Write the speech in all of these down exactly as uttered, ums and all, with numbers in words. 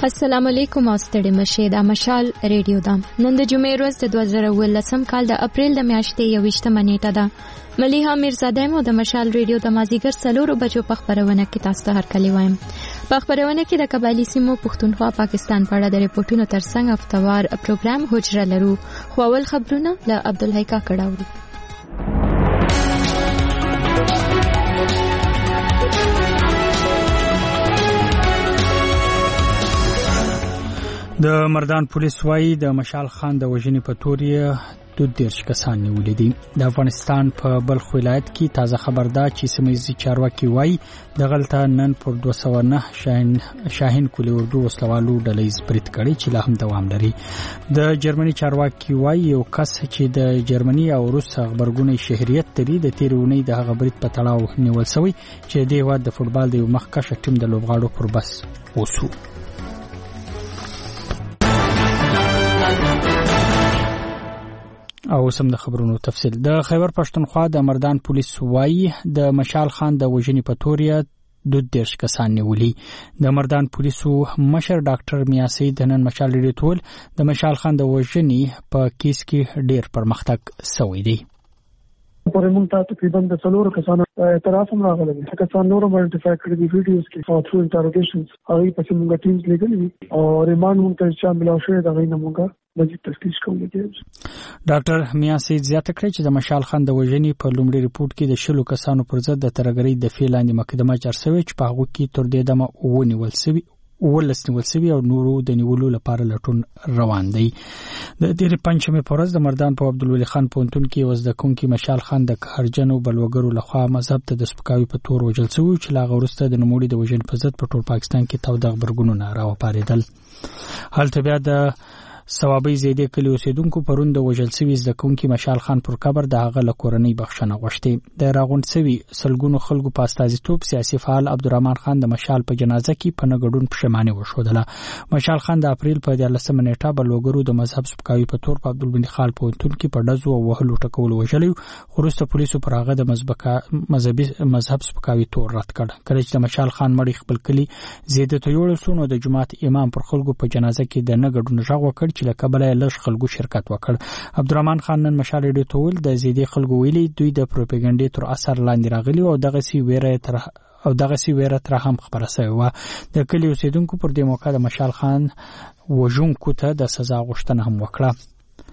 السلام علیکم او ستړي مشه دا مشال ریډیو دا نن د جمعې ورځ د دوه زره اوولسم کال د اپریل د میاشتې یوویشتمه نیټه ده. ملیحه میرزاده مو د مشال ریډیو د مازیګر څلورو بجو په خبرونه کې تاسو ته هرکلی وایم. په خبرونه کې د قبایلی سیمو پښتونخوا پاکستان په اړه د ریپورتونو ترڅنګ هفتوار پروګرام حجره لرو. خو اول خبرونه له عبدالحی کاکړ اورو. د مردان پولیس وايي د مشال خان د وژنې په تور یې دوه دیرش کسان نیولي دي. د افغانستان په بلخ ولایت کې تازه خبر ده چې سیمه‌ییز چارواکي وايي دغلته نن پر دوه سوه نه شاهین شاهین کولي اردو وسلوالو ډلهیز برید کړی چې لا هم دوام لري. د جرمني چارواکي وايي یو کس چې د جرمني او روس خبرګونې شهریت لري د تیر اونۍ د هغه برید په تړاو نیول شوی چې د هیواد د فوټبال د یو مخکښ ټیم د لوبغاړو پر بس وسو. او سم د خبرونو تفصیل. د خیبر پښتونخوا د مردان پولیس وايي د مشال خان د وژنې په تور یې دوه دیرش کسان نیولي. د مردان پولیسو مشر ډاکټر میا سید نن مشال ریډیو ټول د مشال خان د وژنې په کیس کې ډیر پرمختګ شوی دی. پر موږ ته تقریبا د څلورو کسانو اعتراف هم راغلی دی. کسان نور هم آئیډنټیفای کړي دي ویډیوز کې او ثرو انټروګیشنز هغه په موږ ټیمز لګلې او ریماند موږ ته چې ملاو شوی دا غوښنه موږ مزید تفتیش کوو. ډاکټر میا سید زیاته کړې چې د مشال خان د وژنې په لومړي ریپورت کې د شلو کسانو پر ضد د ترګری د فعل لاندې مقدمه چار شوی چې په هغه کې تر دې دمه ونیول شوی ولس نیول شوی او نورو د نیولو لپاره لټون روان دی. د دې پنځمه پورز د مردان په عبدالولي خان پونتون کې وزد کوونکی مشال خان د قهرجنو بلوګرو لخوا مذهب ته د سپکاوي په تور وجل شوی چې لا غورسته د نموړي د وژن په ضد په ټول پاکستان کې تاو د خبرګونونه راوپاریدل. هلته بیا د ثوابي زیدې کلی اوسیدونکو پرون د وژل شوی زدکونکي مشال خان پر قبر د هغه لکورنۍ بخښنه غوښتې. د راغونډ شوی سلګونو خلکو په استازیتوب سیاسي فعال عبدالرحمن خان د مشال په جنازه کې په نګډون پښیماني وښودله. مشال خان د اپریل په دیارلسمه نیټه بلوګرو د مذهب سپکاوي په تور په عبدالبني خان پونتون کې په ډزو او وهلو ټکول وژلی خو وروسته پولیسو پر هغه د مذهبي مذهب سپکاوي تور رد کړ. کله چې د مشال خان مړی خپل کلی زیده ته یوړل سو نو د جماعت امام پر خلکو په جنازه کې د نګډون غږ وکړ چې له کبله لږ خلکو شرکت وکړ. عبدالرحمن خان نن مشال ریډیو ته ویل د زیدي خلکو ویلي دوی د پروپاګاندا تر اثر لاندې راغلي او دغه سی ویره تر او دغه سی ویره تر هم خبره شوی و. د کلی اوسیدونکو پر دې موقع د مشال خان وژونکو ته د سزا غوښتنه هم وکړه.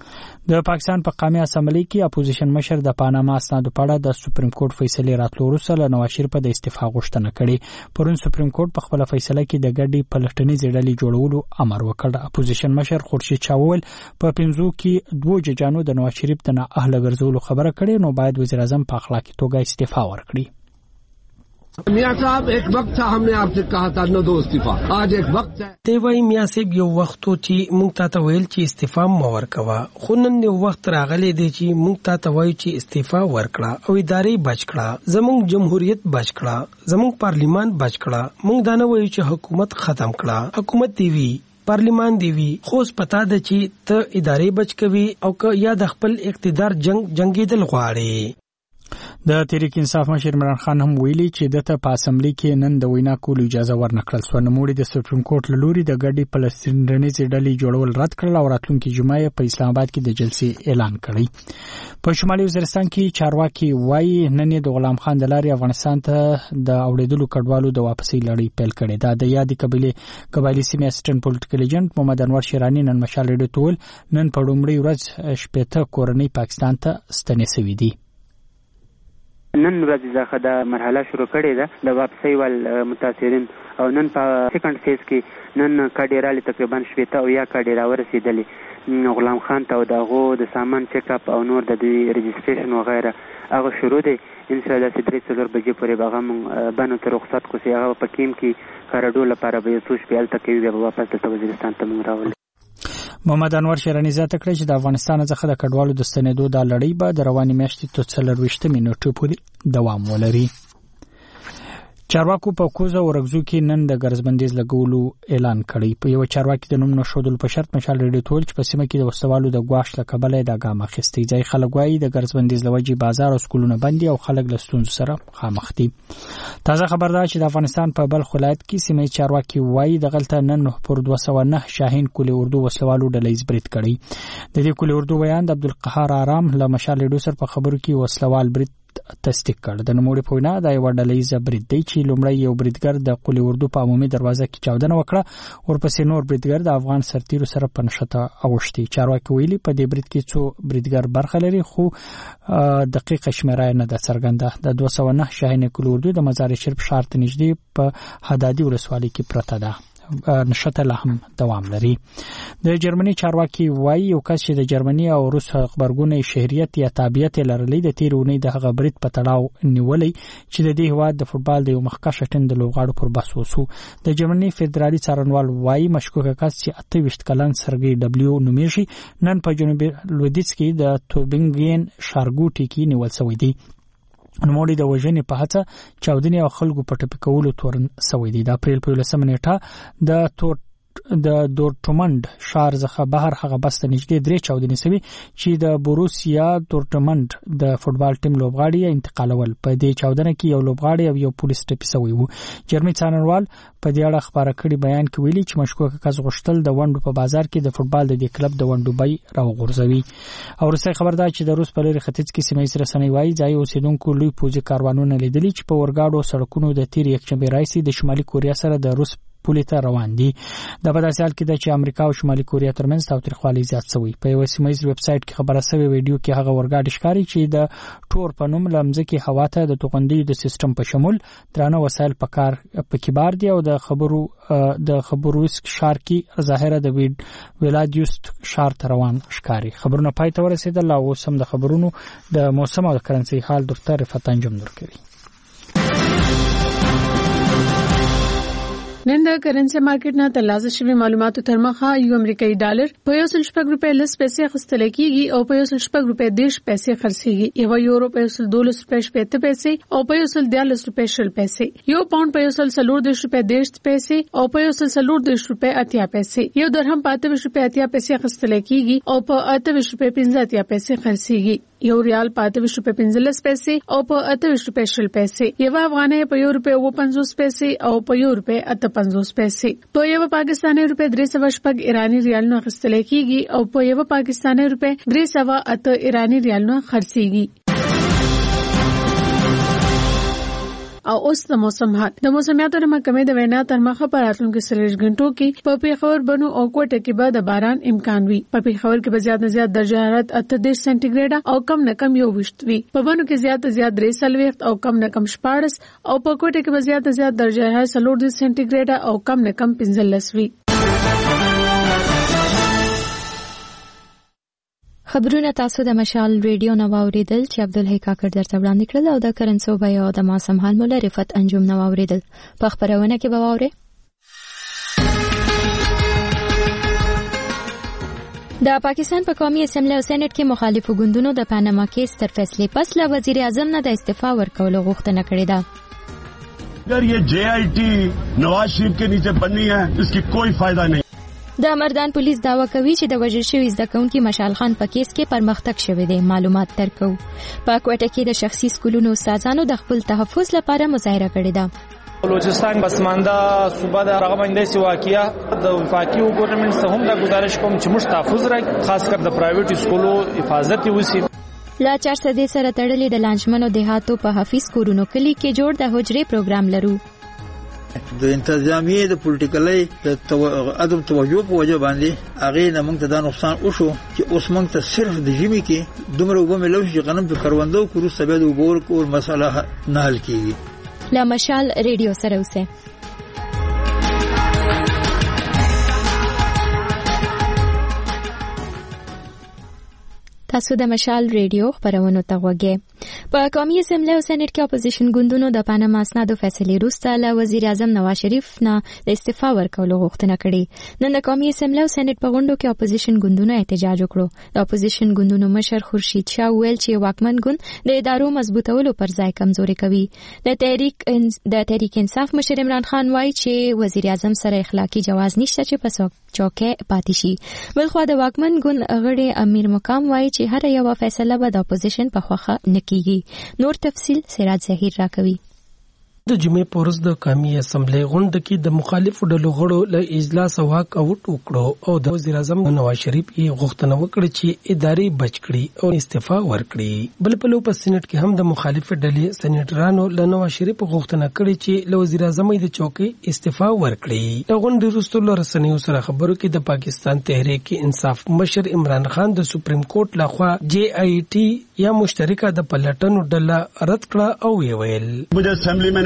د پاکستان په قومي اسمبلی کې اپوزیشن مشر د پاناما اسنادو په اړه د سپریم کورټ فیصله راتلو وروسته له نواز شریف د استعفا غوښتنه کړې. پرون سپریم کورټ په خپل فیصله کې د ګډي پلټنې ډلې جوړولو امر وکړ. اپوزیشن مشر خورشید چاول په پنځو کې دوه ججانو د نواز شریف د نه اهل ګرځولو خبره کړې نو باید وزیر اعظم په اخلاقی توګه استعفا ورکړي. मियां साहब एक वक्त था हमने आपसे कहा था न दो इस्तीफा आज एक वक्त है دی وای میا صاحب یو وخت چې مونږ ته ویل چې استعفا مو ورکوا خو نن یو وخت راغلی دی چې مونږ ته وایي چې استعفا ورکړه او ادارې بچ کړه زموږ جمهوریت بچ کړه زموږ پارلیمان بچ کړه مونږ دا نه وایو چې حکومت ختم کړه حکومت دی وی پارلیمان دی وی خو پتا ده چې ته ادارې بچ کوي او که یا د خپل اقتدار جنگ جنگیدل غواړي. د تحریک انصاف مشر عمران خان هم ویلي چې دته په اسمبلی کې نن د وینا کولو اجازه ورنکړل سو. نوموړي د سپریم کورټ لوري د ګډي فلسطیني ډلې جوړول رد کړل او راتلونکي جمعه په اسلام آباد کې د جلسې اعلان کړی. په شمالي وزیرستان کې چارواکي وايي نن د غلام خان د لارې افغانستان ته د اوړېدلو کډوالو د واپسۍ لړۍ پیل کړې ده. د یادې قبیلې قبایلی سیمې اسسټنټ پولیټیکل ایجنټ محمد انور شیرانی نن مشال ریډیو ټول نن په لومړۍ ورځ شپږ کورنۍ پاکستان ته ستنې شوې دي. نن ورځ ځخه د مرحله شروع کړې ده د واپسۍ ول متاثرین او نن په سیکنډ فیز کې نن کډیرالي تقریبا شپږ او یا کډیرا ورسېدلې غلام خان ته او دغه د سامان چیک اپ او نور د رجسټریشن وغیرہ هغه شروع دي ان شاء الله چې درې څلور بجې پورې به هغه بانو ته رخصت کو سي هغه په کیم کې کارډو لپاره به یو څو شپې الته کوي به واپس د وزیرستان ته موږ راولي. محمد انور شیرانی زیاته کړی چې د افغانستان څخه د کډوالو د ستنېدو د لړۍ به د روانې میاشتې تر څلرویشتمې نیټې پورې دوام ولري. چارواکو په کوزه ورغزو کې نن د ګرځبندیز لګولو اعلان کړی. په یو چارواکي د نوم نشودل په شرط مشال ریډیو تول چې په سیمه کې د وسوالو د غواش لکبلې د ګام اخیستي ځای خلک وایي د ګرځبندیز لوجي بازار او سکولونه بندي او خلک له ستونزو سره مخامخ دي. تازه خبر ده چې د افغانستان په بلخ ولایت کې سیمه چارواکي وایي د غلطه نن پر دوه سوه نه شاهین کلی اردو وسوالو ډلې برید کړی. د دې کلی اردو بیان د عبدالقهار آرام له مشال ریډیو سره په خبرو کې وسوال برید تصدیق کړ. د نوموړي په وینا د یو ډلهیز برید دی چې لومړی یو بریدګر د قلی اردو په عمومي دروازه کې چاودنه وکړه، ورپسې نور بریدګر د افغان سرتیرو سره په نښته اوښتي. چارواکي ویلي په دې برید کې څو بریدګر برخه لري خو دقیقه شمیره نه ده څرګنده. د دوه سوه نه شاهین کلی اردو د مزار شریف ښار ته نږدې په حدادي ولسوالۍ کې پرته ده. نشته لا هم دوام لري. د جرمني چارواکي وایي یو کس چې د جرمني او روس خبرګونې شهریت یا تابعیت لرلې د تیر اونۍ د هغه برید په تړاو نیولې چې د دې هیواد د فوتبال د یو مخکښ ټیم د لوبغاړو پر بس وسو. د جرمني فدرالي څارنوال وایي مشکوک کس چې اته ویشت کلن سرګي ډبلیو نومیږي نن په جنوبي لویدیځ کې د توبینګین ښارګوټي کې نیول شوی دی. نوموړي د وژنې په هڅه چاودنې او خلکو په ټپي کولو تورن شوی دی. د اپریل په یولسمه نیټه د تور د دورټموند ښار څخه بهر هغه بس ته نږدې درې چاودنې شوي چې د بوروسیا دورټموند د فوتبال ټیم لوبغاړي انتقالول. په دې چاودنه کې یو لوبغاړی او یو پولیس ټپي شوی وو. جرمني څارنوال په دې اړه خبره کړې بیان کې ویلي چې مشکوک کس غوښتل د ونډو په بازار کې د فوتبال د دې کلب د ونډو بیې راوغورځوي. او وروسته خبر ده چې د روس په لوري ختیځ کې سیمه ییز رسنۍ وایي ځایي اوسېدونکو لوی پوځي کاروانونه لیدلي چې په اورګاډو سړکونو د تیر یکشنبې راهیسې د شمالي کوریا سره د روس پولې ته روان دي. دا په داسې حال کې ده چې امریکا او شمالي کوریا ترمنځ تاوتریخوالی زیات شوی. په یو سیمه ییز ویب سایټ کې خبره شوې ویډیو کې هغه اورګاډي ښکاري چې د ټور په نوم له مځکې هوا ته د توغندیو د سیستم په شمول درانه وسایل په کار پکې بار دي او د خبرو د خبروسک ښار کې ظاهره د ویلادیوست ښار ته روان ښکاري. خبرونه پای ته ورسېدل او اوس هم د خبرونو د موسم او د کرنسي حال ډاکټر رفعت انجم نور کوي. نن د کرنسي مارکیټ نه ترلاسه شوی معلوماتو تر مخه یو امریکایي ډالر په یو سل شپږ روپۍ لس پیسې اخیستل کېږي او په یو سل شپږ روپۍ دېرش پیسې خرڅېږي. یو یورو په یو سل دولس روپۍ شپېته پیسې او په یو سل دیارلس روپۍ شل پیسې. یو پاونډ په یو سل څلور دېرش روپۍ دېرش پیسې او په یو سل څلور دېرش روپۍ اتیا پیسې. یو درهم په اته ویشت روپۍ اتیا پیسې اخیستل کېږي او په اته ویشت روپۍ پنځه اتیا پیسې خرڅېږي. یو ریال په اته ویشت روپۍ پنځلس پیسې او په اته ویشت روپۍ شل پیسې. یو افغانۍ په یو روپۍ اوه پنځوس پیسې او په یو روپۍ اته پنځوس پیسې. په یو پاکستاني روپۍ درې سوه شپږ ایرانی ریالونه اخیستل کېږي او په یو پاکستاني روپۍ درې سوه اته ایرانی ریالونه خرڅېږي. او اوس د موسم حال. د موسمیاتو د محکمې د وینا تر مخه په راتلونکو څلوېښت غنټو کې په پېښور بنو او کوټه کې به د باران امکان وي. په پېښور کې به زیات نه زیات درجه حرارت اته دېرش سانتي ګریډه او کم نه کم یو ویشت وي. په بنو کې زیات نه زیات درې څلوېښت او کم نه کم شپاړس او په کوټه کې به زیات نه زیات درجه حرارت څلور دېرش سانتي ګریډه او کم نه کم پنځلس وي. خبرونه تاسو د مشال ریډیو نو اوریدل چې عبدالحی کاکړ درته وړاندې کړل او د کرنسو بیا د موسم حال مولا رفعت انجم نو اوریدل. په خبرونه کې به واورئ د پاکستان په قومي اسمبلی او سېنات کې مخالفو ګوندونو د پاناما کیس تر فیصلې پس له وزیر اعظم نه د استعفا ورکولو غوښتنه کړې ده. اگر یہ جے آئی ٹی نواز شریف کے نیچے بننی ہے اس کی کوئی فائدہ نہیں. د مردان پولیس دعوا کوي چې د وژل شوي زده کوونکي مشال خان په کیس کې پرمختګ شوی دی. معلومات ترکو په کوټه کې د شخصي سکولونو استادانو د خپل تحفظ لپاره مظاهره کړې ده. بلوچستان پسمانده صوبه د رغبنده سی واقعیا د وفاقي ګورنمنت څخه هم د گزارش کوم چې موږ تحفظ راکړو، خاص کر د پرایویټ سکولو حفاظت وسی. لا چار سدې سره تړلې د لانجمنو دهاتو په حفیظ کورونو کلی کې جوړ د حجرې پروګرام لرو. د انتظامیه د پولیټیکلي د عدم توجه په وجه باندې هغه نه موږ ته دا نقصان وشو چې اوس موږ ته صرف د جمی کې دومره وګمه لوي چې غنم په کروندو کورو سبب د وګور کول مسله نه حل کیږي. لا مشال ریډیو سره اوسه. تاسو د مشال ریډیو خبرونه ته وګورئ. په قومي اسمبلی او سېنات کې اپوزیشن ګوندونو د پاناما اسنادو فیصلې وروسته له وزیر اعظم نواز شریف نه د استعفا ورکولو غوښتنه کړې. نن د قومي اسمبلی او سېنات په غونډو کې اپوزیشن ګوندونو احتجاج وکړو. د اپوزیشن ګوندونو مشر خورشید شاه ویل چې واکمن ګوند د ادارو مضبوطولو پر ځای کمزوري کوي. د تحریک د تحریک انصاف مشر عمران خان وایي چې وزیر اعظم سره اخلاقی جواز نشته چې په چوکۍ پاتې شي. بلخوا د واکمن ګوند غړي امیر مقام وایي چې هر یو فیصله به د اپوزیشن په خوخه نکېږي. نور تفصیل سراج زهیر راکوي. د جمعې په ورځ د قومي اسمبلی غونډه کې د مخالفو ډلو غړو له اجلاس واک اوټ وکړو او د وزیر اعظم نواز شریف یې غوښتنه وکړه چې ادارې بچ کړي او استعفا ورکړي. بل په لو په سېنات کې هم د مخالف ډلې سېنیټرانو له نواز شریف غوښتنه کړې چې له وزیر اعظم د چوکۍ استعفا ورکړي. د غونډې وروسته له رسنیو سره خبرو کې د پاکستان تحریک انصاف مشر عمران خان د سپریم کورټ لخوا جے آئی ټي یا مشترکه د پلټنو ډله رد کړه او یې ویل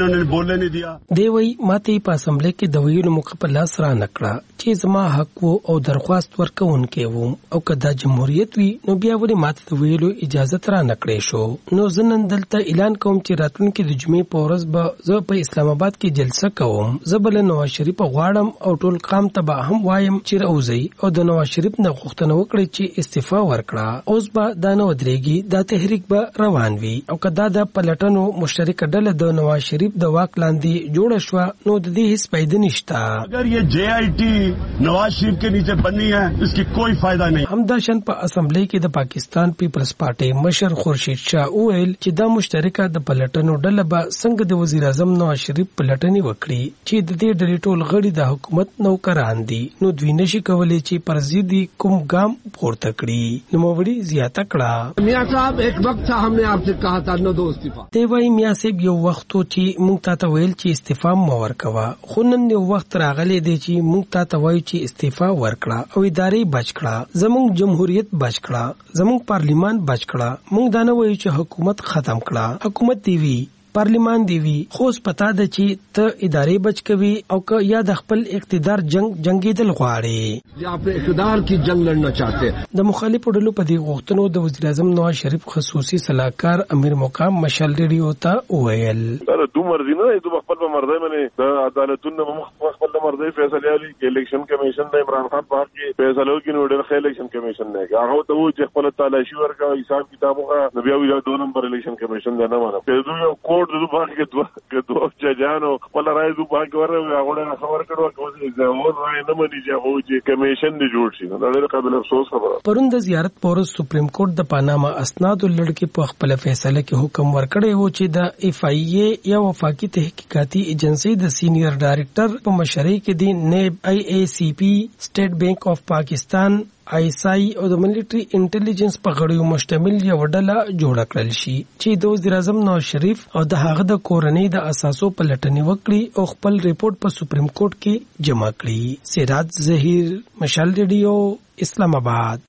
دی وی ماته په اسمبلی کې د ویلو موقع په لاس را نکړه چې زما حق وو او درخواست ورکوونکې وم او کدا جمهوریت وی نو بیا ولې ماته د ویلو اجازه را نکړې شو. نو زه نن دلته اعلان کوم چې راتلونکي د جمعې په ورځ به زه په اسلام آباد کې جلسه کوم. زه بل نواز شریف غواړم او ټول قام ته به هم وایم چې راوځي او د نواز شریف نه غوښتنه وکړي چې استعفا ورکړه. اوس به دا نه ودرېږي، دا تحریک به روان وي او کدا د پلټنو مشترکه ډله د نواز شریف د واک لاندې جوړ شو نو د دې هیڅ فائدہ نشته. اگر یہ جے آئی ٹی نواز شریف کے نیچے بننی ہے اس کی کوئی فائدہ نہیں. همداشان په اسمبلی کې د پاکستان پیپلز پارټي مشر خورشید شاه وویل چې دا مشترکه د پلټنو ډله به څنګه د وزیر اعظم نواز شریف پلټنې وکړي چې د دې ډلې ټول غړي د حکومت نوکران دي نو دوی نشي کولای چې پر ضد کوم ګام پورته کړي. نو موري زیاته کړه میاں صاحب ایک وقت تھا ہم نے آپ سے کہا تھا نو دو استعفا. دی وای میاں صاحب یو وخت چې مونږ ته ویل چې استعفا مو ورکوه، خو نن یو وخت راغلی دی چې مونږ ته وایي چې استعفا ورکړه او ادارې بچ کړه، زموږ جمهوریت بچ کړه، زموږ پارلیمان بچ کړه. مونږ دا نه وایو چې حکومت ختم کړه، حکومت دی وی پارلیمان دی وی، خو پتا ده چې ته ادارې بچ کوي او که یا د خپل اقتدار جنگ جنگیدل غواړي یا خپل اقتدار کی جنگ لڑنا چاہتے. د مخالفو ډلو په دې غوښتنو د وزیر اعظم نواز شریف خصوصي صلاحکار امیر مقام مشال ریډیو ته وویل دو مرضی نه دو خپل په مرضی باندې د عدالتونو په خپل مرضی فیصله علی الیکشن کمیشن د عمران خان په حق کې فیصله وکړي نو ډېر ښه الیکشن کمیشن نه هغه ته و چې خپل تلاشي ورکا حساب کتابو نو بیا یو دو نمبر الیکشن کمیشن نه مانه په دوی یو کوډ د باغ کې دوه کې دوه ججانو خپل راي د باغ ورو هغه خبر کړو چې زه اور راي نه مانی چې هغه چې کمیشن دی جوړ شي. دا ډېر قابل افسوس خبره. پرون د زیارت پورز سپریم کورټ د پاناما اسنادو لړ په خپل فیصله کې حکم ورکړی و چې د اف آی ای یا وفاقي تحقیقاتي ایجنسی د سینیئر ډایریکټر په مشرۍ کې د نیب آی ای سی پی سټیټ بینک اف پاکستان آئی ایس آئی او د ملټری انټيليجنس په غړیو مشتمل یو ډله جوړ کړل شي چې د وزیر اعظم نواز شریف او د هغه د کورنۍ د اساسو پلټنې وکړي او خپل ریپورت په سپریم کورټ کې جمع کړي. سراج زهیر، مشال ریډیو، اسلام آباد.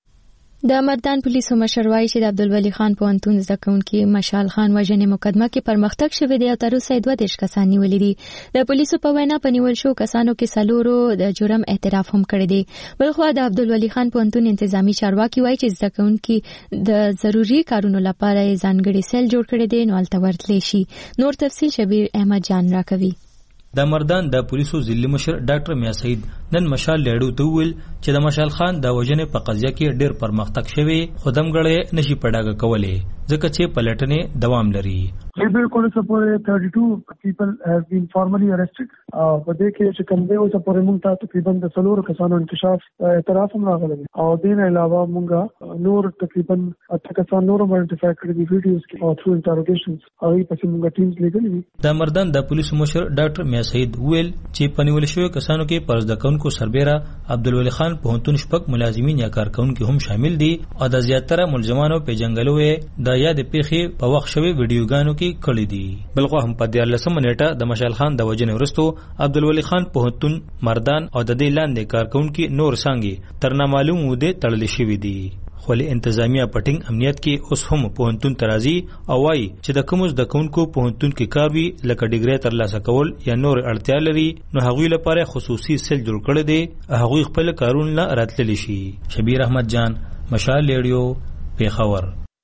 د مردان پولیسو مشر وایي چې د عبدالولي خان پوهنتون زده کوونکي مشال خان وژنې مقدمه کې پرمختګ شوی دی او تر اوسه دوه دېرش کسان نیولي دي. د پولیسو په وینا په نیول شو کسانو کې څلورو د جرم اعتراف هم کړی دی. بلخوا د عبدالولي خان پوهنتون انتظامی چارواکي وایي چې زده کوونکي د ضروري کارونو لپاره ځانګړي سیل جوړ کړی دی نو هلته ورتلی شي. نور تفصیل شبیر احمد جان راکوي. د مردان د پولیسو ضلعي مشر ډاکټر میا سعید نن مشال لیډو ته ویل چې د مشال خان د وژنې په قضیه کې ډېر پرمختګ شوی، خو دمګړی نشي پډاګه کولی ځکه چې پلټنې دوام لري. بالکل سپورې thirty two people have been formally arrested. په دې کې چې کوم دی او سپورې موږ ته تقریبا د څلورو کسانو انکشاف اعتراف هم راغلی او دین علاوه موږ نور تقریبا اته کسان نور ماډیفای کړي دي ویډیوز کې او ثرو انټروګیشنز هغه پسې موږ ټیمز لګلې دي. د مردان د پولیسو مشر ډاکټر میا سعید ویل چې پنیول شوی کسانو کې پر زده کوونکو سربېره عبدالولي خان پوهنتون شپږ ملازمین یا کارکونکي هم شامل دي او د زیاتره ملزمانو پیژنګلو د یاد پیښې په وخت شوی ویډیوګانو کې کړي دي. بلخو هم په دیارلسمه نیټه د مشال خان د وژنې وروسته عبدالولي خان پوهنتون مردان او د دې لاندې کارکونکي نور څانګې تر نامعلوم مودې تړل شوي دي. خو له انتظامیه پټینګ امنیت کې اوس هم پوهنتون ترازی او وايي چې د کوم زده کوونکو پوهنتون کې کار وي لکه ډیګري ترلاسه کول یا نور اړتیا لري نو هغوی لپاره خصوصي سیل جوړ کړی دی، هغوی خپل کارونه راتللی شي. شبیر احمد جان، مشال ریډیو، پیښور.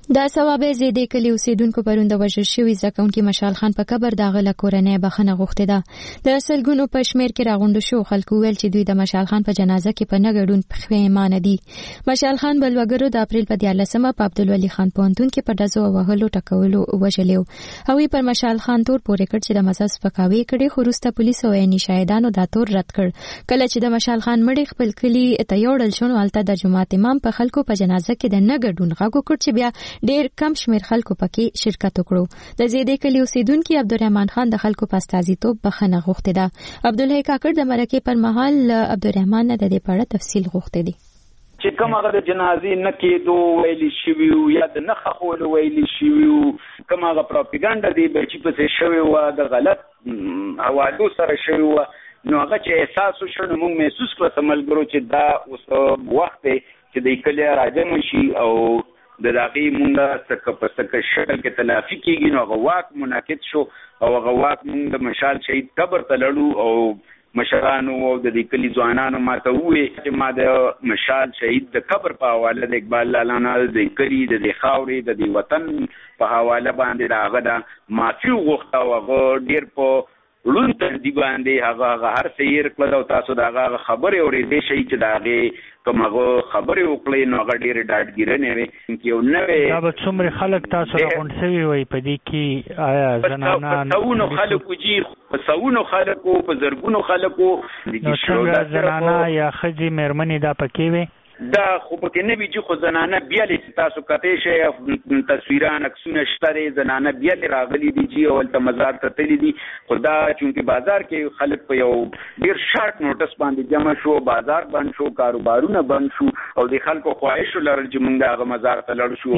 د ثوابه زیدې کلی اوسیدونکو پروند وژل شوی زکونکي مشال خان په قبر داغله کورنۍ بخنه غوښته ده. د سلګونو په شمیر کې راغونډ شو خلکو ویل چې دوی د مشال خان په جنازه کې په نګړون پښیمانه دي. مشال خان بلوګرو د اپریل په دیارلسمه په عبدالولي خان پوهنتون کې په دزو وهلو ټکولو وژلیو. هغوی پر مشال خان تور پورې کړ چې د مزاج سپکاوي کړي، خو وروسته پولیسو او عیني شاهدانو دا تور رد کړ. کله چې د مشال خان مړی خپل کلي ته یوړل شو، هلته د جماعت امام په خلکو په جنازه کې د نګړون غږ وکړ چې بیا ډیر کم شمیر خلکو پکې شرکت وکړو. د زیدې کلی اوسیدونکي عبدالرحمن خان د خلکو په استازیتوب بخښنه غوښتې ده. عبدالحی کاکړ د مرکې پر مهال عبدالرحمن نه د دې په اړه تفصیل غوښتې دي. چې کوم هغه د جنازې نه کېدو ویلي شوي وو یا د نه ښخولو ویلي شوي وو، کوم هغه پروپاګانډا دی چې پسې شوې وه د غلط حوالو سره شوې وه، نو هغه چې احساس وشو نو موږ محسوس کړو ملګرو چې دا اوس وخت دی چې د کلي راجم شي او د داغي مونږه څخه په څخه شکل کې تلافي کیږي. نو هغه واک منعقد شو او هغه واک مونږ د مشال شهید قبر ته لړو او مشرانو او د دې کلی ځوانانو ماته وې چې ما د مشال شهید د قبر په حواله د اقبال لالانا د کلی د خاورې د وطن په حواله باندې راغه دا معافي وغوښته او هغه ډیر په لون تندی باندې هغه هر سیر کړل او تاسو دا هغه خبره اورېدې شي چې دا هغه کوم هغه خبره وکړي نو هغه ډیر ډاډګیرنه وي چې یو نوې دا به څومره خلک تاسو راغونډ شوي وي په دې کې آیا زنانه تاسو خلکو جی پسونو خلکو په زرګونو خلکو د څنګه زنانه یا خځې مېرمنې دا پکې وي دا خو پکې نه وی چې خو زنانه بیا لې تاسو کته شي تصویران عکسونه شته زنانه بیا راغلي دي چې اول ته مزار ته تللی دي. خدا چونکه بازار کې خلک په یو ډیر شارټ نوټس باندې جمع شو، بازار بند شو، کاروبارونه بند شو او د خلکو خواهش لرل چې موږ هغه مزار ته لړ شو.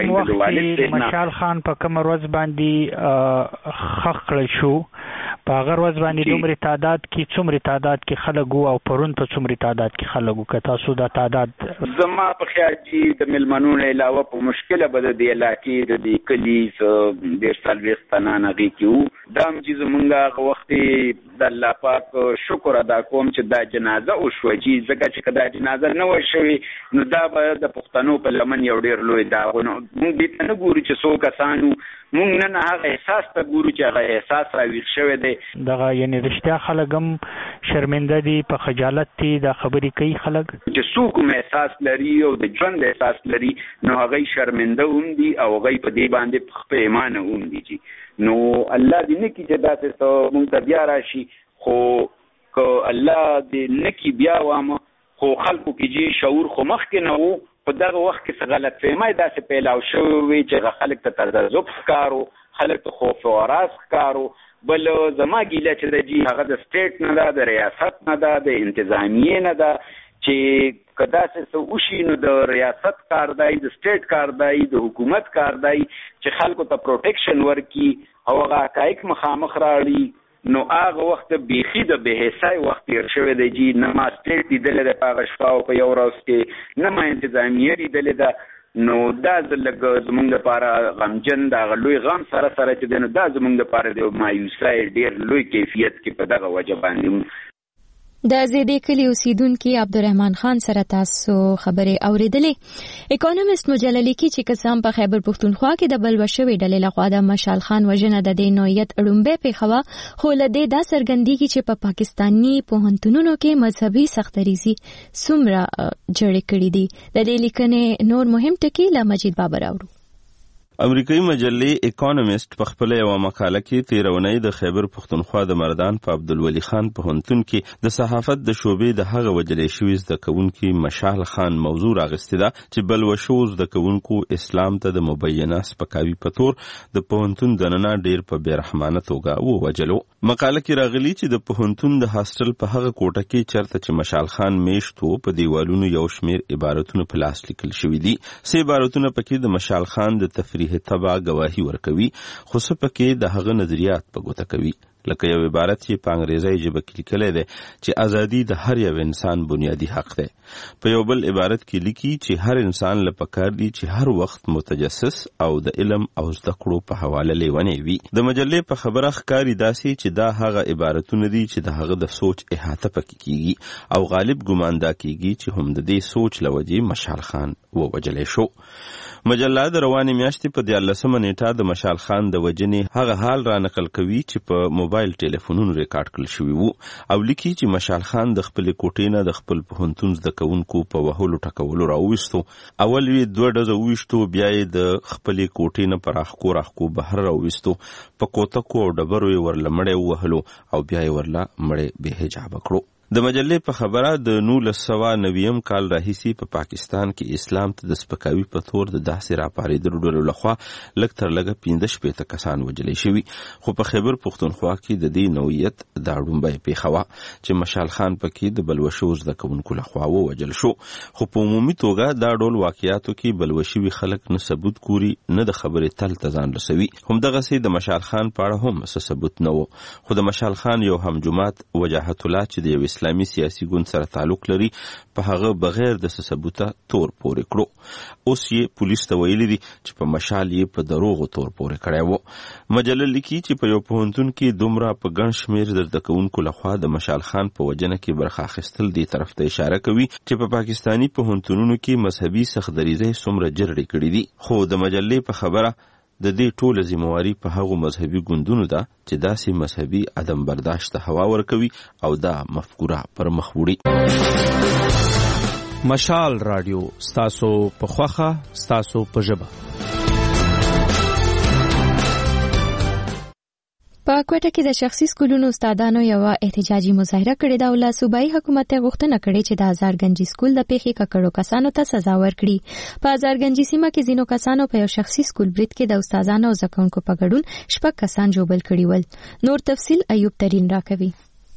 یعنی مشال خان په کوم ورځ باندې خخ کړل شو، په هغه ورځ باندې دومره تعداد کې څومره تعداد کې خلک او پرون په څومره تعداد کې خلک که تاسو دا تعداد زما په خیال چې د ملمنونو علاوه په مشکله به د دې علاقې د دې کلي ډېر څلوېښت تنان هغې کې وو. دا هم چې زمونږ هغه وخت د الله پاک شکر ادا کوم چې دا جنازه وشوه، چې ځکه چې که دا جنازه نه وه شوې نو دا به د پښتنو په لمن یو ډېر لوی داغ و. موږ دې ته نه ګورو چې څو کسانو، موږ نن هغه احساس ته ګورو چې هغه احساس راویښ شوی دی. دغه یعنې رښتیا خلک هم شرمنده دي، په خجالت دي دا خبرې کوي خلک چې څوک هم احساس لري او د ژوند احساس لري نو هغه شرمنده هم دي او هغه په دې باندې پښیمانه هم دي. نو الله دې نه کړي چې داسې څه موږ ته بیا راشي، خو که الله دې نه کړي بیا وامه خو خلکو کې چې شعور خو مخکې نه و، په دغه وخت کې څه غلط فهمۍ داسې پیلاو شوی وي چې خلک ته تذبذب ښکارو، خلک ته خوف و هراس ښکارو. بل زما ګیله چې د جي هغه د سټیټ نه ده، د ریاست نه ده، د انتظامیې نه ده چې که داسې څه وشي نو د ریاست کار دی، د سټیټ کار دی، د حکومت کار دی چې خلکو ته پروټیکشن ورکړي او هغه حقایق مخامخ راړي. نو هغه وخت بیخي د بېحسۍ وخت تېر شوی دی چې نه ما سټیټ لیدلی ده په هغه شپه او په یو ورځ کې، نه ما انتظامیه لیدلې ده. نو دا لږ زمونږ لپاره غمجن د هغه لوی غم سره سره چې دی نو دا زمونږ لپاره د مایوسۍ ډېر لوی کیفیت کې په دغه وجه باندې. د زیدې کلی اوسیدونکي عبدالرحمن خان سره تاسو خبرې اوریدلې. اکونومیست مجله لیکي چې قسم په خیبر پښتونخوا کې د بلوه شوې ډلې لخوا د مشال خان وژنه د دې نوعیت اړومبه پیښه وه، خو له دې دا څرګندېږي چې په پاکستاني پوهنتونونو کې مذهبي سختدریزي څومره جوړې کړې دي. د دې لیکنې نور مهم ټکي له مجید بابر اورو. امریکایي مجلې اکونومیست په خپل یو مقاله کې تیرونی د خیبر پښتونخوا د مردان په عبدالولي خان پوهنتون کې د صحافت د شعبې د هغه وجلې شوي زده کوونکي مشال خان موضوع راغستې ده چې بلوه شوو زده کوونکو اسلام ته د مبینه سپکاوي په تور د پوهنتون دننه ډیر په بېرحمانه توګه ووجلو. مقاله کې راغلي چې د پوهنتون د هاسټل په هغه کوټه کې چرته چې مشال خان میشت و په دیوالونو یو شمیر عبارتونه په لاس لیکل شوي دي. سه عبارتونه پکې د مشال خان د تفریح تبع گواهی ورکوي، خو څه پکې د هغه نظریات په ګوته کوي. لکه یو عبارت چې په انګریزي ژبه کې لیکلی دی چې ازادي د هر یو انسان بنیادی حق دی. په یو بل عبارت کې لیکي چې هر انسان له پکار دی چې هر وخت متجسس او د علم او زده کړو په حواله لیونی وي. د مجلې په خبره ښکاري داسې چې دا هغه عبارتونه دي چې د هغه د سوچ احاطه پکې کیږي او غالب ګمان دا کیږي چې هم د دې سوچ له وجې مشال خان ووجلی شو. مجله د روانې میاشتې په دیارلسمه نیټه د مشال خان د وجنې هغه حال را نقل کوي چې په موبایل ټلیفونونو ریکارډ کړل شوی وو او لیکي چې مشال خان د خپل کوټې نه د خپل پوهنتون زده کوونکو په وهلو ټکولو راوویستو. اول یې دوه ډزه وویشتو، بیا یې د خپلې کوټې نه پر اخکو راخکو بهر راوویستو، په کوتکو او ډبرو یې ورله مړی ووهلو او بیا یې ورله مړی بې حجابه کړو. د مجلې په خبره د نولس سوه نویم کال راهیسې په پاکستان کې اسلام ته د سپکاوي په تور د داسې راپارېدلو ډلو لخوا لږ تر لږه پنځه شپېته کسان وژلي شوي، خو په خیبر پښتونخوا کې د دې نوعیت دا ډومبۍ پېښه وه چې مشال خان پکې د بلوه شوو زده کوونکو لخوا ووژل شو. خو په عمومي توګه دا ډول واقعیاتو کې بلوه شوي خلک نه ثبوت ګوري نه د خبرې تل ته ځان رسوي. همدغسې د مشال خان په اړه هم څه ثبوت نه و، خو د مشال خان یو همجماعت وجاهت الله چې د یو اسلامي سیاسي ګوند سره تعلق لري په هغه بغیر د ثبوته تور پورې کړو. اوس یې پولیس ته ویلي دي چې په مشال یې په دروغو تور پورې کړی و. مجله لیکي چې په یو پوهنتون کې دومره په ګڼ شمېر د زده کوونکو لخوا د مشال خان په وجنه کې برخه اخیستل دې طرف ته اشاره کوي چې په پاکستاني پوهنتونونو کې مذهبي سختدریزۍ څومره جرړې کړي دي. خو د مجلې په خبره د دې ټوله ذمہواري په هغو مذهبي ګوندونو ده چې داسې مذهبي عدم برداشت ته هوا ورکوي او دا مفکوره پر مخ وړي. مشال رادیو ستاسو په خوخه ستاسو په ژبه. په کوټه کې د شخصي سکولونو استادانو یو احتجاجي مظاهره کړې ده او له صوبایي حکومت غوښتنه کړې چې د هزارګنجي سکول د پیښې ککړو کسانو ته سزا ورکړي. په هزارګنجي سیمه کې ځینو کسانو په یو شخصي سکول برید کې د استادانو او زده کوونکو په ګډون شپږ کسان ژوبل کړي ول. نور تفصیل ایوب ترین راکوي.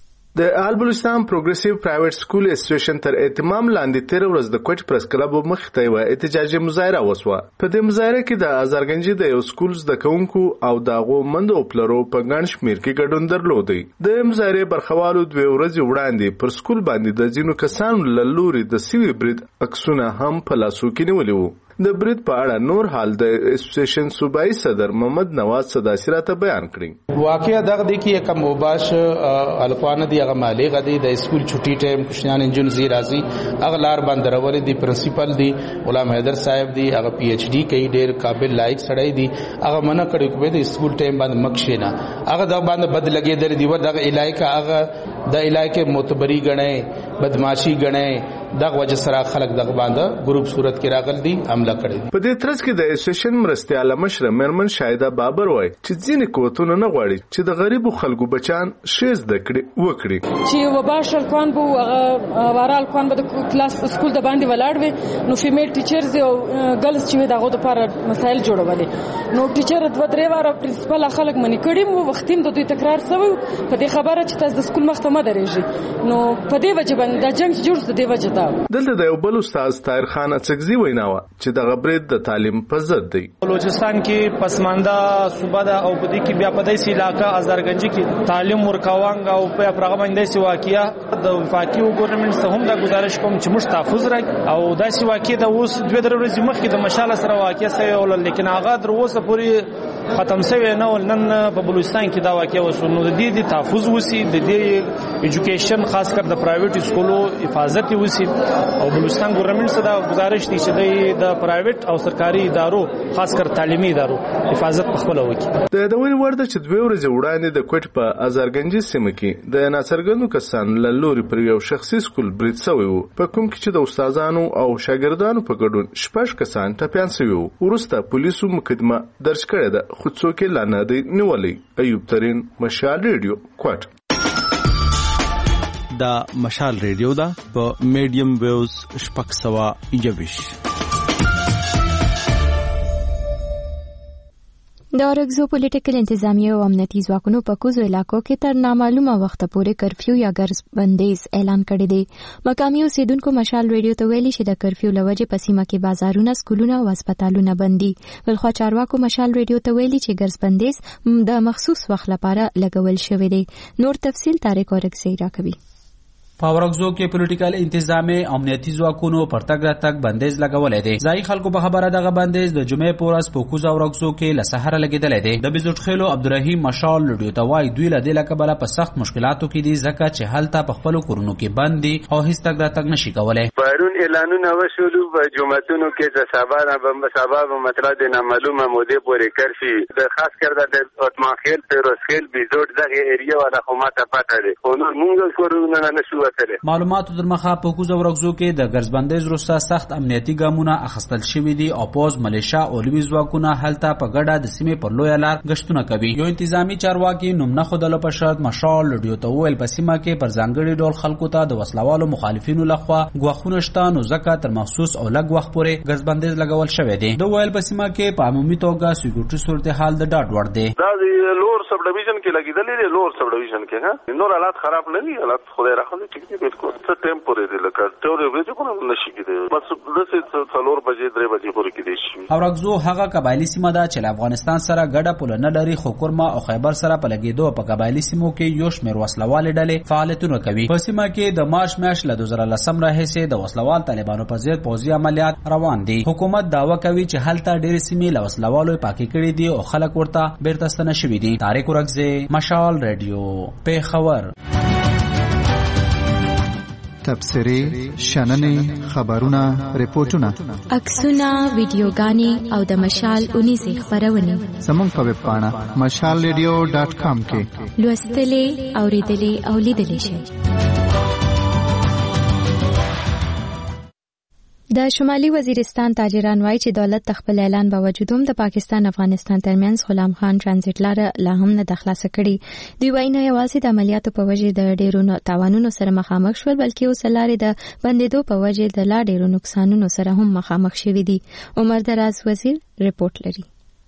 د آل بلوچستان پروګریسیو پرایویټ سکول اسوسییشن تر اهتمام لاندې تیر ورځ د کوټ پرس کلب مخ ته یو احتجاجي مظاهره وسوه. په دې مظاهره کې د هزارګنجي د یو سکول زده کوونکو او دغه مندو پلرو په ګڼ شمیر کې ګډون درلودي. د مظاهره برخوالو دوه ورځې وړاندې پر سکول باندې د ځینو کسانو له لوري د سیوی برید عکسونه هم په لاسو کې نیولي وو. د برید په اړه نور حال د اسوسییشن صوبایي صدر محمد نواز صداسي راته بیان کړی. واقعا دغه د کې کوم مباش الکوانه دی هغه مالی غدي د سکول چټي ټایم کوشنان انجن زی راځي هغه لار باندې راولې دی پرنسپل دی غلام حیدر صاحب دی هغه پی ایچ ډی کوي ډیر قابل لایق سړی دی هغه منع کړی کوي د سکول ټایم باندې مکشینا هغه د باندې بد لګیدل دی ور دغه الایکا هغه د الایکه معتبري غنې بدمعشي غنې دغه وجه سره خلک دغه باندې ګروپ صورت کې راغل دي حمله کړې. په دې ترڅ کې د اسوسییشن مرستياله مشر مرمن شایده بابر وای چې ځینې کوتونه نه غواړي چې د غریبو خلکو بچان شیز د کړي وکړي چې وباشر کون بو هغه وارال کون به د کلاس سکول د باندې ولاړ وي نو فیمیل ټیچرز او ګرلز چې دغه لپاره مسایل جوړولې نو ټیچر د ودرې واره پرنسپل خلک منی کړي مو وختیم د دوی تکرار سوی په دې خبره چې تاسو د سکول مخته مده رېږي نو په دې وجه باندې د جنگ جوړ د دې وجه دلته د یو بل استاد طاهر خان اڅکزي ویناوه چې د غبرید د تعلیم په ضد دی. بلوچستان کې پسمانده صوبه ده او په دې کې بیا په داسې علاقه هزارګنجي کې تعلیم ورکوانګ او په پرغه باندې سی واقعیا د وفاقي ګورنمنت څخه هم د گزارش کوم چې موږ تحفظ راک او داسې واقعیا د اوس دوه درې ورځې مخکې د مشال سره واقعیا سوی ول لیکن هغه در اوسه پوری ختم سوی نه ول نن په بلوچستان کې دا واقعیا وسو نو د دې د تحفظ وسی د دې ایجوکیشن خاص کر د پرایویټ سکولو حفاظت وسی او بلوچستان ګورنمنت سره گزارش دي چې د پرایویټ او سرکاري ادارو خاص کر تعلیمي ادارو حفاظت په خپل وکړي. د دوی ورته چې دوه ورځې وړاندې د کوټ په هزارګنجي سیمه کې د ناڅرګندو کسان له لوري پر یو شخصي سکول برید شوی وو په کوم کې چې د استادانو او شاګردانو په ګډون شپږ کسان ټپيان شوی وو. وروسته پولیسو مقدمه درج کړې ده خو څوک یې لا نه دی نیولې. ایوب ترین مشال ریډیو کوټ. دا مشال ریډیو دا په میډیم ویوز شپږ سوه یوویشت. د اورګزو پولیټیکل انتظامیه او امنیتي ځواکونو په کوزو علاقو کې تر نامعلومه وخته پورې کرفیو یا ګرځ بندیز اعلان کړی دی. مقامي اوسیدونکو مشال ریډیو ته ویلي چې د کرفیو لوجې په سیمه کې بازارونه، سکولونه او هسپتالونه بندي. بلخوا چارواکو مشال ریډیو ته ویلي چې ګرځ بندیز د مخصوص وخت لپاره لګول شوی دی. نور تفصیل طارق اورګزی راکوي. په اورګزو کې پولیټیکل انتظامیه امنیتي ځواکونو پر تګ راتګ بندیز لګولې دی. ځای خلکو په خبره دغه بندیز د جمعې په ورځ په کوزه اورګزو کې له سحر لګیدلې دی. د بزوټ خېلو عبدالرحیم مشال ریډیو ته وایي دوی له دې لکبله په سخت مشکلاتو کې دي ځکه چې هلته په خپلو کورونو کې بند دي او هیڅ تګ راتګ نشي کولی. پرون اعلانونه وشولو په جوماتونو کې د سبا نه سبا به مطلب د نامعلومه مودې پورې کرفي د خاص کرده د عثمان خیل فیروز خیل بزوټ دغه ایریا ولا خو ماته پته دی خو نور موږ کورونه نه شو وتلی. معلوماتو در مخه په کوزه اورګزو کې د ګرځ بندیز وروسته سخت امنیتي ګامونه اخیستل شوي دي او پوز ملیشا او لوی ځواکونه هلته په ګډه د سیمې پر لویه لار گشتونه کوي. یو انتظامی چارواکي نوم نه ښودلو په شرط مشال ریډیو ته وویل په سیمه کې پر ځانګړي ډول خلکو ته د وسلوالو مخالفینو لخوا ګواښونه شته نو ځکه تر مخصوص او لږ وخت پورې ګرځ بندیز لګول شوی دی. د ویل په سیمه کې په عمومي توګه سکیورټي صورتحال د ډاډ وړ دی. دا د لور سب ډیویژن کې لګیدلې دی. لور سب ډیویژن کې ها نور حالات خراب نه دي. حالات خدای راخلي ټیک دي بالکل څه ټیمپورری دی لکه ټول ورځې کوم نشي کېدی بس دسه څلور بجې درې بجې پورې کېدی شي. اورګزو هغه قبایلی سیمه ده چې افغانستان سره ګډه پوله نه لري خو کورما او خیبر سره په لګیدو په قبایلی سیمو کې یو شمېر وسلوالې ډلې فعالیتونه کوي. په سیمه کې د مارچ میاشتې له دوه زره لسم راهیسې د وسلوال طالبانو په ضد پوځي عملیات روان دي. حکومت دعوا کوي چې هلته ډېرې سیمې له وسلوالو پاکې کړي دي او خلک ورته بیرته ستنه شوي دي. طارق اورګزی، مشال ریډیو، پیښور. تبصرې، شننې، خبرونه، ریپورتونه، عکسونه، ویډیوګانې او د مشال اونیزې خپرونې زموږ په ویب پاڼه مشال ریډیو ډاټ کام کې لوستلې، اورېدلې او لیدلې شئ. د شمالي وزیرستان تاجران وایي چې دولت د خپل اعلان باوجود هم د پاکستان افغانستان ترمنځ غلام خان ترانزیت لاره لا هم نه د خلاصه کړي. دوی وایي نه یوازې د عملیاتو په وجې د ډېرو تاوانونو سره مخامخ شول بلکې اوس لارې د بندېدو په وجې د لا ډېرو نقصانونو سره هم مخامخ شوي دي. عمر دراز وزیر رپورټ لري.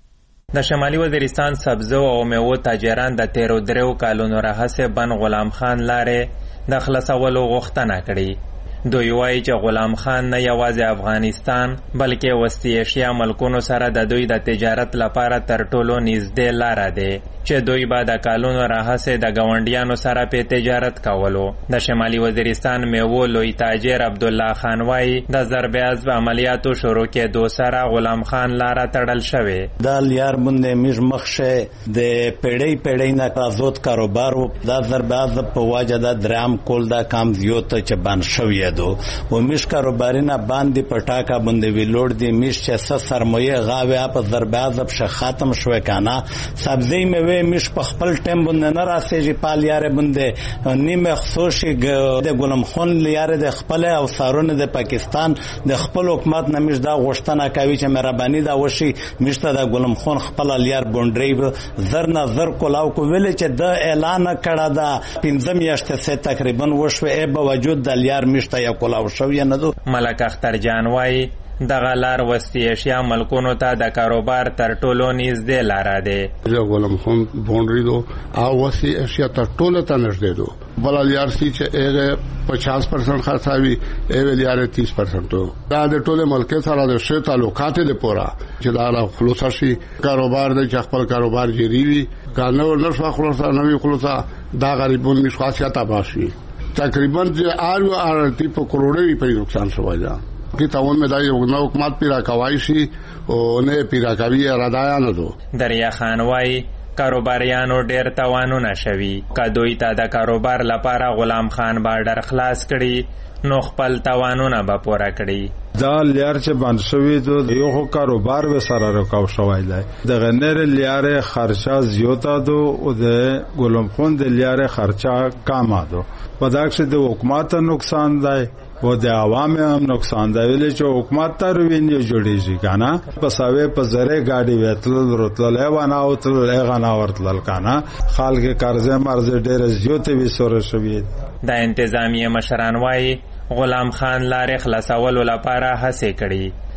د شمالي وزیرستان سبزو او میوو تاجران د تیرو دریو کالونو راهیسې بن غلام خان لارې د خلاصولو غوښتنه کړې. دوی وایي چې غلام خان نه یوازې افغانستان بلکې وسطي ایشیا ملکونو سره د دوی د تجارت لپاره تر ټولو نږدې لاره دی چې دوی به د کالونو راهیسې د ګاونډیانو سره په تجارت کولو. د شمالي وزیرستان میوو لوی تاجر عبدالله خان وایي د ضربه‌از عملیاتو شروع کېدو سره غلام خان لاره تړل شوې. دا لیار باندې میږ مخشه د پیړۍ پیړۍ نه آزاد کاروبار و دا ضربه‌از په وجه د درام کول دا کام زیات چې بند شوی دو و میش کاروبارینا باندې پټاکا باندې ویلوړ دي میش چې څه سرمایه غاوی په ضربه‌از په ختم شوی کنه سبزی میوه میش په خپل ټیم باندې نه راسېږي پال یاره باندې نیمه خصوصي د غلام خان لیاره د خپل او سارونه د پاکستان د خپل حکومت نه میش دا غوښتنه کوي چې مهرباني دا وشي میشته د غلام خان خپل لیار بونډري زر نه زر کولاو کو ویل چې د اعلان کړه دا پنځم میاشتې سه تقریبا وشوه به وجود د لیار میشته یا کولاو شو یا نه دو. ملک اختر جان وای دغه لار وسطي ایشیا ملکونو ته د کاروبار تر ټولو نږدې لاره دی. غلام خان بونډري دو او وسطي ایشیا تر ټولو ته نږدې دو. بل لیار سی چې هغه پچاس پرسنٹ خرڅاوي ایوه لیار تیس پرسنٹ دو. دا د ټولو ملک سره د شه تعلقات دي پورا چې دا خلاص شي کاروبار د خپل کاروبار جری وي کانو نشو خلاص نه وي خلاص دا غریبون می خاصیت اباشي تقریبا چې آر آر تی په کروڑې په نقصان شوی دا کی تاون مې دا یو نو حکومت پیرا کوي شي او نه پیرا کوي رادایا نه دو. دریا خان وای کاروباریانو ډیر تاوانونه شوي کدوې ته د کاروبار لپاره غلام خان بارډر خلاص کړي نو خپل تاوانونه به پوره کړي. دا لیار چې بند شوی دو یو خو کاروبار به سره رکاو شوی دی د غنیر لیار خرچه زیاته دو او د غلام خان د لیار خرچه کم دو په داکشه د حکومت نقصان دی و د عوام هم نقصان دی ویل چې حکومت ته روینه جوړیږي کنه پساوي په زره گاډي وتل رتل ایوانه او تل ایغنا ورتل کنه خلک قرضه مرز ډیر زیاته وي سره شوی. د انتظامیه مشران وایي غلام خان لارې خلاصولو لپاره هڅې کړي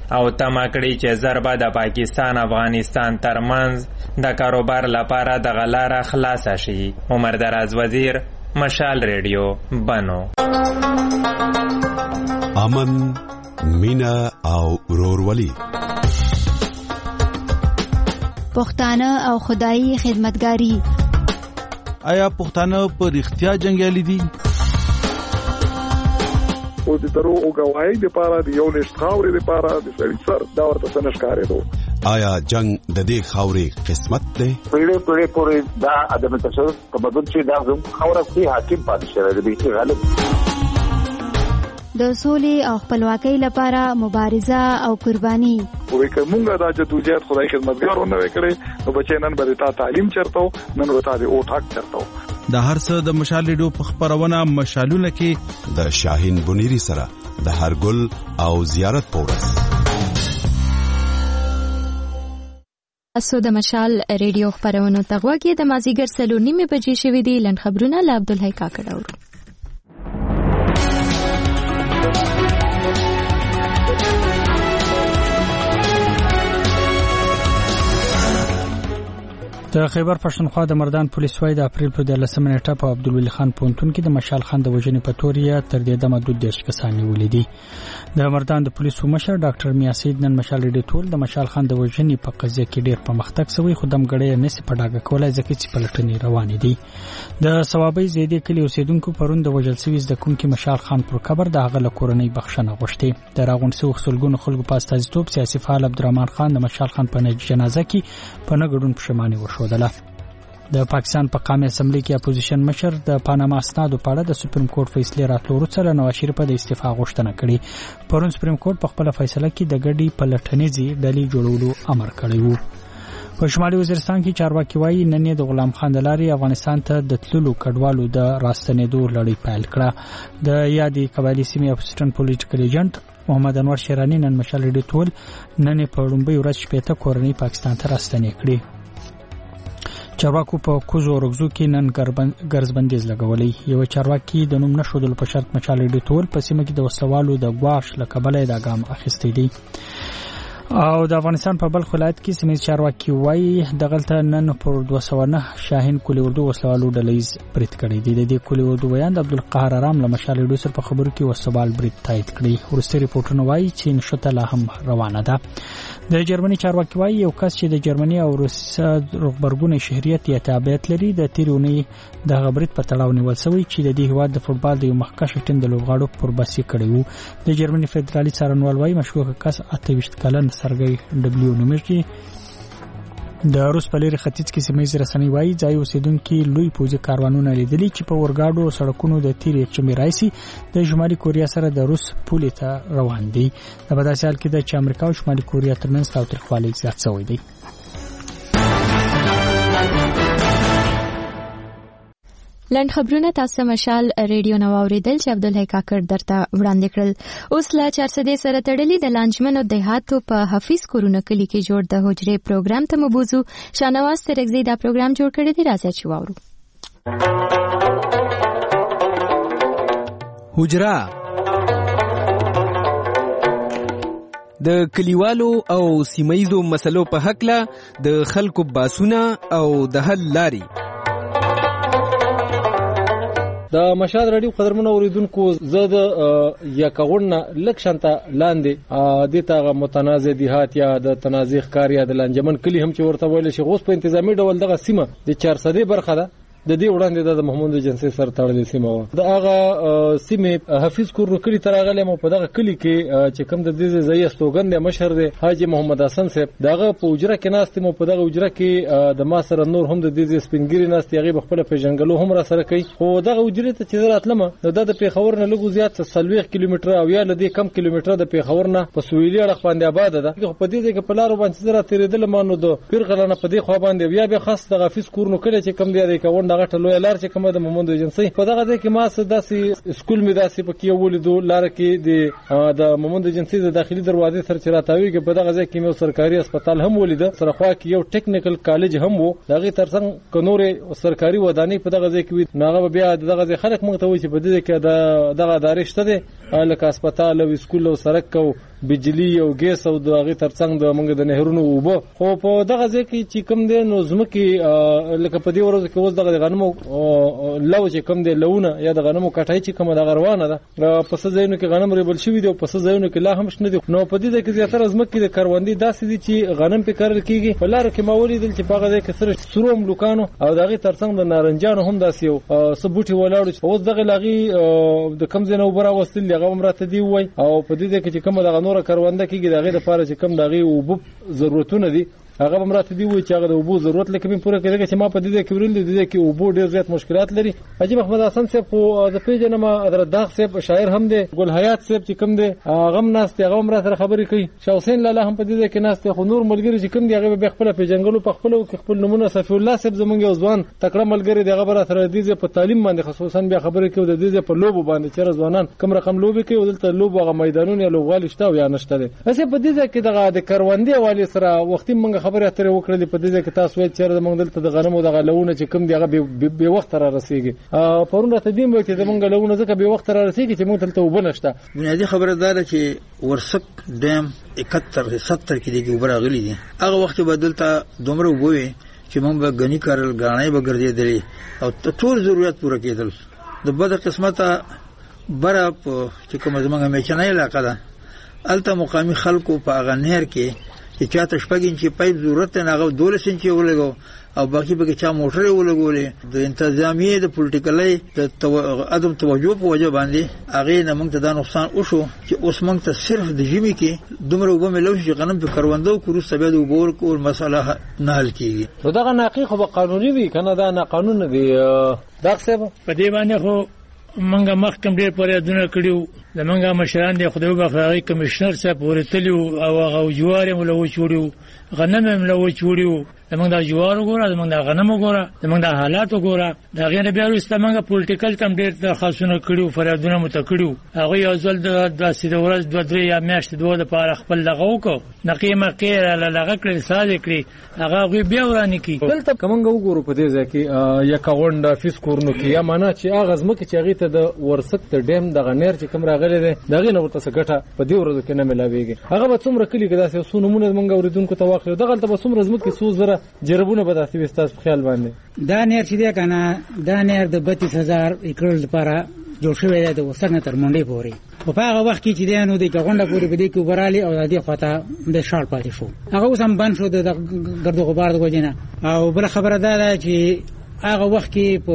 او تمه کړې چې ژر به د پاکستان افغانستان ترمنځ د کاروبار لپاره دغه لاره خلاصه شي. عمر دراز وزیر، مشال ریډیو، بنو. امن، مینا او ورورولي، پښتانه او خدایي خدمتګاری. آیا پښتانه په رښتیا جنګیالي دي؟ او د درو او گواهی لپاره د یو لښت خاورې لپاره د سړي سر دا ورته څه ښکارېدو. آیا جنگ د دې خاورې قسمت دی؟ پیړې پیړې پورې دا عدم تشدد تمدن چې دا زموږ خاوره کې حاکم پاتې شوی دی، چې غالب د سولې او خپلواکۍ لپاره مبارزه او قرباني. وې کومه دا جدوجہد خدای خدمتګارونه وکړي نو بچي نن به تا تعلیم چرته نن ورته دی او ټاک چرته. د هر څه د مشال ریډیو په خبرونه مشالونه کې د شاهین بنيري سره د هرګل او زیارت پورس. اسو د مشال ریډیو خبرونه تغواګي د مازیګر سلو نیمه بجې شوې دي. لن خبرونه له عبدالحی کاکړ اورو. د خیبر پښتونخوا د مردان پولیس وايي د اپریل په دولسمه نیټه په عبدالولي خان پونتون کې د مشال خان د وژنې په توریا تر دې دمه دوه دیش کسان نیولې دي. د مردان د پولیسو مشر ډاکټر میا سید نن مشال ریډیو ټول د مشال خان د وژنې په قضیه کې ډیر پرمختګ شوی، خو دمګړې نسی په ډاګه کولای ځکه چې پلټنې روانې دي. د ثوابي زیدې کلی اوسیدونکو پرون د وژل شوی د کوم کې مشال خان پر قبر د هغه له کورنۍ بخښنه غوښتې. د راغونډ سو خلګونو خلکو په استازیتوب سیاسي فعال عبدالرحمن خان د مشال خان په جنازه کې په نګړون پښیماني وښودله. د پاکستان په قومي اسمبلی کې اپوزیشن مشر د پاناما اسنادو په اړه د سپریم کورټ فیصله راتلو وروسته نواز شریف په استعفا غوښتنه کړې. پرون سپریم کورټ په خپل فیصله کې د ګډي پلټنیزي ډلې جوړولو امر کړی و. په شمالي وزیرستان کې چارواکي وایي نن د غلام خان د لارې افغانستان ته د تللو کډوالو د راستنېدو لړۍ پیل کړه. د یادې قبایلي سیمې اپوزیشن پولیټیکل ایجنټ محمد انور شیرانی نن مشال ریډیو ټول نن په لومبۍ ورځ شپېته کورنۍ پاکستان ته راستنې کړې. چارواکو په کوزو ورغزو کې نن ګرځبندیز لګولې. یو چارواکي د نوم نشودل په شرط مشال ریډیو ټول په سیمه کې د وسوالو د غواش لکبلې د ګام اخیستې دي. او د افغانستان په بلخ ولایت کې سیمه چارواکي وایي د غلطه نن پر دوه سوه نه شاهین کلی اردو وسوالو ډلېز برید کړی دی. د دې کلی اردو بیان د عبدالقهار آرام له مشال ریډیو سره په خبرو کې وسوال برید تایید کړی. ورسته ریپورتونه وایي چې نشته لا هم روانه ده. د جرمني چارواکي وایي یو کس چې د جرمني او روسیې رغبرګون شهریت یا تابعیت لري د تیرونی د غبرت په تړاو نیول شوی چې د دې هواد د فوتبال د یو مخکښ ټیم د لوبغاړو پر باسي کړی وو. د جرمني فدرالي څارنوال وایي مشکوک کس اته ویشت کلن سرګي ډبلیو نومېږي. د روس په لري ختیځ کې سیمه ییز رسنۍ وایي ځای اوسیدونکو لوی پوځي کاروانونه لیدلي چې په ورګاډو سړکونو د تیر یکشنبه راځي د شمالي کوریا سره د روس پولې ته روان دي. د بداسي حال کې د امریکا او شمالي کوریا ترمنځ تاوتریخوالی زیات شوی دی. لند خبرونه تاسو مشال ریډیو نو اوریدل چې عبدالحی کاکړ درته وړاندې کړل. اوس لا چار سده سره تړلې د لانجمنو دهاتو په حفیظ کورونه کلی کې جوړ د حجره پروګرام ته مبوزو شانواز ترغزی دا پروګرام جوړ کړی دی. راځي چې واورو. حجره د کلیوالو او سیمایزو مسلو په حق له د خلکو باسونه او د حل لاري. د مشال رادیو قدرمنو اوریدونکو زه د یکاغونه لکشنته لاندې د تاغه متنازع دیهات یا د تنازع ښکار یا د لانجمن کلی هم چې ورته ویل شي غوس په انتظامی ډول دغه سیمه د چار سده برخه ده. د دې وړاندې د محمود جنسي سره تړلې سیمه و. د هغه سیمه حفیظ کور کلی ترغله مو په دغه کلی کې چې کوم د دې ځای استوګند مشر دی حاجی محمد حسن صاحب دغه په اجره کې ناست مو په دغه اجره کې د ما سره نور هم د دې سپینګری ناست یغه خپل په جنگلو هم را سره کوي. خو دغه اجره ته چې راتلم نو د پیښور نه لګو زیات سلويخ کیلومتر او یا لدی کم کیلومتر د پیښور نه په سویلي اړه باندې آباد ده. په دې ځای کې په لارو باندې زرا تیرېدل مانو د پیرغلانه په دې خو باندې بیا به خاص د حفیظ کور نو کله چې کم دی د کاون دغه ټلوې لار چې کومه د محمود ایجنسی په دغه ځای کې ما سداسي سکول می داسي په کې ولیدو لار کې د د محمود ایجنسی د داخلي دروازې سره چراتاوي کې په دغه ځای کې یو سرکاري هسپتال هم ولید سره خوا کې یو ټیکنیکل کالج هم وو. دغه ترڅنګ کنورې سرکاري ودانۍ په دغه ځای کې ناغه بیا دغه خلک مونږ ته وایي چې په دې کې د دغه ادارې شته دي لکه هسپتال او سکول او سړک او بجلی او ګیس او د هغه ترڅنګ د موږ د نهرونو اوبه خو په دغه ځای کې چې کوم دی نو زمکه لکه په دې ورځ کې اوس دغه غنمو لو چې کوم دی لونه یا د غنمو کټای چې کومه د روانه ده په څه ځایونو کې غنم ریبل شوی دی او په څه ځایونو کې لا هم شنه دي نو په دې کې زیاتره زمکه د کروندې داسې دي چې غنم په کرل کیږي په لار کې ماوري دل چې په هغه ځای کې سره سروم لوکانو او دغه ترڅنګ د نارنجانو هم داسې یو سبوټي ولاړ چې اوس دغه لاغي د کم ځای نو برا وستل هغه مرته دی وای او په دې کې چې کومه دغه نور کرونده کیږي دغه لپاره چې کوم دغه وب ضرورتونه دي هغه مرته دی وای چې هغه د وبو ضرورت لکه په پوره کېږي چې ما په دې کې ورل دي چې وبو ډېر زیات مشکلات لري عجیب احمد حسن صاحب خو د پیژنه ما در داغ صاحب شاعر هم دی ګل حیات صاحب چې کوم دی هغه ناست هغه مرته خبرې کوي شاه حسین لاله هم په دې کې ناست خو نور ملګری چې کوم دی هغه به خپل پیژنګلو په خپل او خپل نمونه صفی الله صاحب زمونږ یو ځوان تکړه ملګری دی هغه بر سره دي په تعلیم باندې خصوصا بیا خبرې کوي د دې په لوبو باندې چې ځوانان کوم رقم لوبي کوي دلته لوبو هغه میدانونه یا لوبغالي شته یا نشته دي اسه په دې کې دغه د کروندې والی سره وختي موږ خبرې اترې وکړې په دې کې تاسو وایي چې موږ دلته د غنمو د غلونه چې کوم دی هغه به وخت را رسیږي پرون راته دیم وایي چې موږ غلونه ځکه به وخت را رسیږي چې موږ دلته وبنشته بنیادی خبره ده چې ورسک ډیم اکهتر ستر کې دی وبره غلي دي هغه وخت به دلته دومره وبوي چې موږ به غنی کارل غاڼې به ګرځېدلې او ټول ضرورت پوره کېدل د بده قسمته بره په چې کوم زمونږ میچنه علاقه ده الته مقامی خلکو په هغه نهر کې چې چاته شپږ انچې پایپ ضرورت نه هغه دولس انچې ولګو او باقي به چا موټرې ولګولې د انتظامیې د پولیټیکلي د عدم توجه په وجه باندې هغه نه موږ ته دا نقصان وشو چې اوس موږ ته صرف د ژمي کې دومره وبو ملو چې غنم په کروندو کورو سبب د وبور کول مسله نه حل کیږي نو دا ناقي خو قانوني وي کنه دا نه قانون دی دا څه په دې باندې خو منګه محکم ډېر پرې دونه کړیو زمونږه مشران دی خدای په خیري کمشنر صاحب ورتلیو او هغه جوار هم له وچوړیو غنم هم له وچوړیو زمونږ د جوار وګوره زمونږ د غنم وګوره زمونږ د حالات وګوره دا غیر بیا وروسته پولیټیکل کم ډېر درخواستونه کړیو فریادونه مو ته کړیو هغه یو ځل د سیده ورځ دوه درې یا میاشتې دوه د پاره خپل لغه وکړو نقیمه کې لغه کړل ساده کړی هغه بیا ورانی کی دلته کومنګ وګورو په دې ځای کې یا کاوند فیس کورنو کې یا معنا چې هغه زمکه چې هغه ته د ورسک ته ډیم د غنیر چې کوم راغلی دی دغه نه ورته څه ګټه په دې ورځو کې نه ملاويږي هغه به څومره کلی کې داسې سونمونه موږ اوریدونکو ته واخلو دغه ته به څومره زمکه سو زره جربونه به تاسو وستاس په خیال باندې دا نیر چې دی کنه دا نیر د بتیس هزار ایکړ لپاره جوړ شوی دی د وسنه تر منډي پوري په هغه وخت کې چې دی نو د غونډه پوري بده کې وبرالي او د دې خواته د شال پاتې شو هغه اوس هم بند شو د ګردو غبار د وجنه او بل خبره ده چې هغه وخت کې په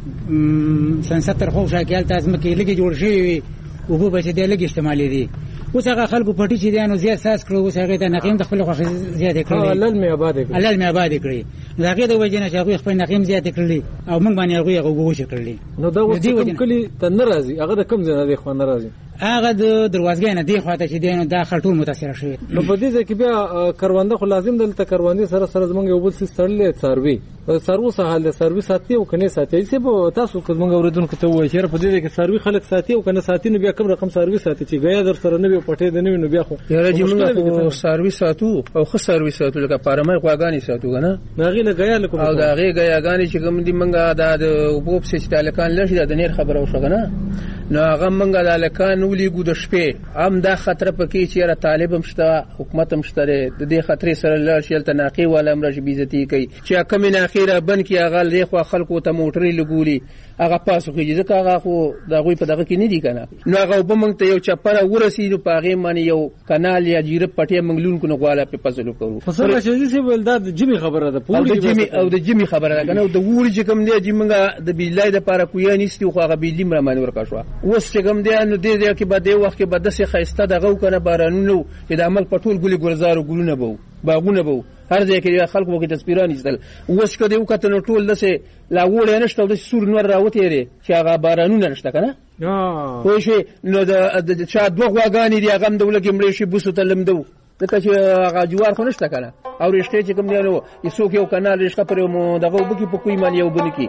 سن ستر خو شاکل تاسو مکه لګي جوړ شي او په بچ دې لګي استعمالي دي اوس هغه خلکو پټي چې دي نو زیات ساس کړو اوس هغه ته نقیم د خپل خو زیات کړی الله مې آباد کړی الله مې آباد کړی دا هغه د وجنه چې هغه خپل نقیم زیات کړی او موږ باندې هغه هغه وګوش کړی نو دا اوس کوم کلی ته ناراضي هغه د کم ځای نه دی خو ناراضي هغه د دروازګۍ نه دی خواته چې دی نو دا خلټول متاثر شوی نو په دې کې بیا کرونده خو لازم دلته کرونده سره سره زمونږ یو بل څه سړلې څاروي څارو سهال د سروي ساتي او کني ساتي چې په تاسو کوم اوریدونکو ته وایي چې په دې کې سروي خلک ساتي او کنه ساتي نو بیا کوم رقم سروي ساتي چې غیا در سره نه وي پټې د نه نو بیا خو یاره چې موږ سروي ساتو او خو سروي ساتو لکه پارمای غواګانی ساتو کنه ناغي نه غیا لکه او دا غي غیاګانی چې کوم دي منګه د وبوب سیستم الکان لشي د نیر خبره وشغنه نو هغه منګه د الکان ولي ګو د شپې هم دا خطر پکې چې را طالب هم شته حکومت هم شته د دې خطرې سره لار شیل تناقي ولا امر بیزتی کوي چې کوم نه اخیره بن کې هغه لخوا خلکو ته موټرې لګولي هغه پاسو کې ځکه هغه خو دا غوي په دغه کې نه دی کنه نو هغه وبمنګ ته یو چپره ورسېدو پاغه باندې یو کانال یا جیره پټه منګلون کو نه غواله په فصلو کوو فصل شي چې ولداد جمی خبره ده پوری د جمی او د جمی خبره ده کنه د ووري چې کوم دی چې منګه د بیلای د پاره کویا نيستي خو هغه بیلی مر باندې ورکا شو اوس چې کوم دی نو دې دې کې بعد وخت کې بعد سه خيسته دغه کنه بارانونو چې د عمل پټول ګلي ګلزار ګلونه بو باغونه بو هر ځای کې خلکو کې تصویرونه ایستل اوس کده یو کته نو ټول دسه لا وړه نشته د سور نور راوته لري چې هغه بارانونه نشته کنه ها خو شي نو د چا دوه غواګانی دی هغه د ولګي مړ شي بوسو تلم دو دغه چې هغه جوار خو نشته کنه او رښتیا چې کوم دی نو یسوک یو کانال رښتیا پر مو دغه وبکی په کوی مان یو بنکی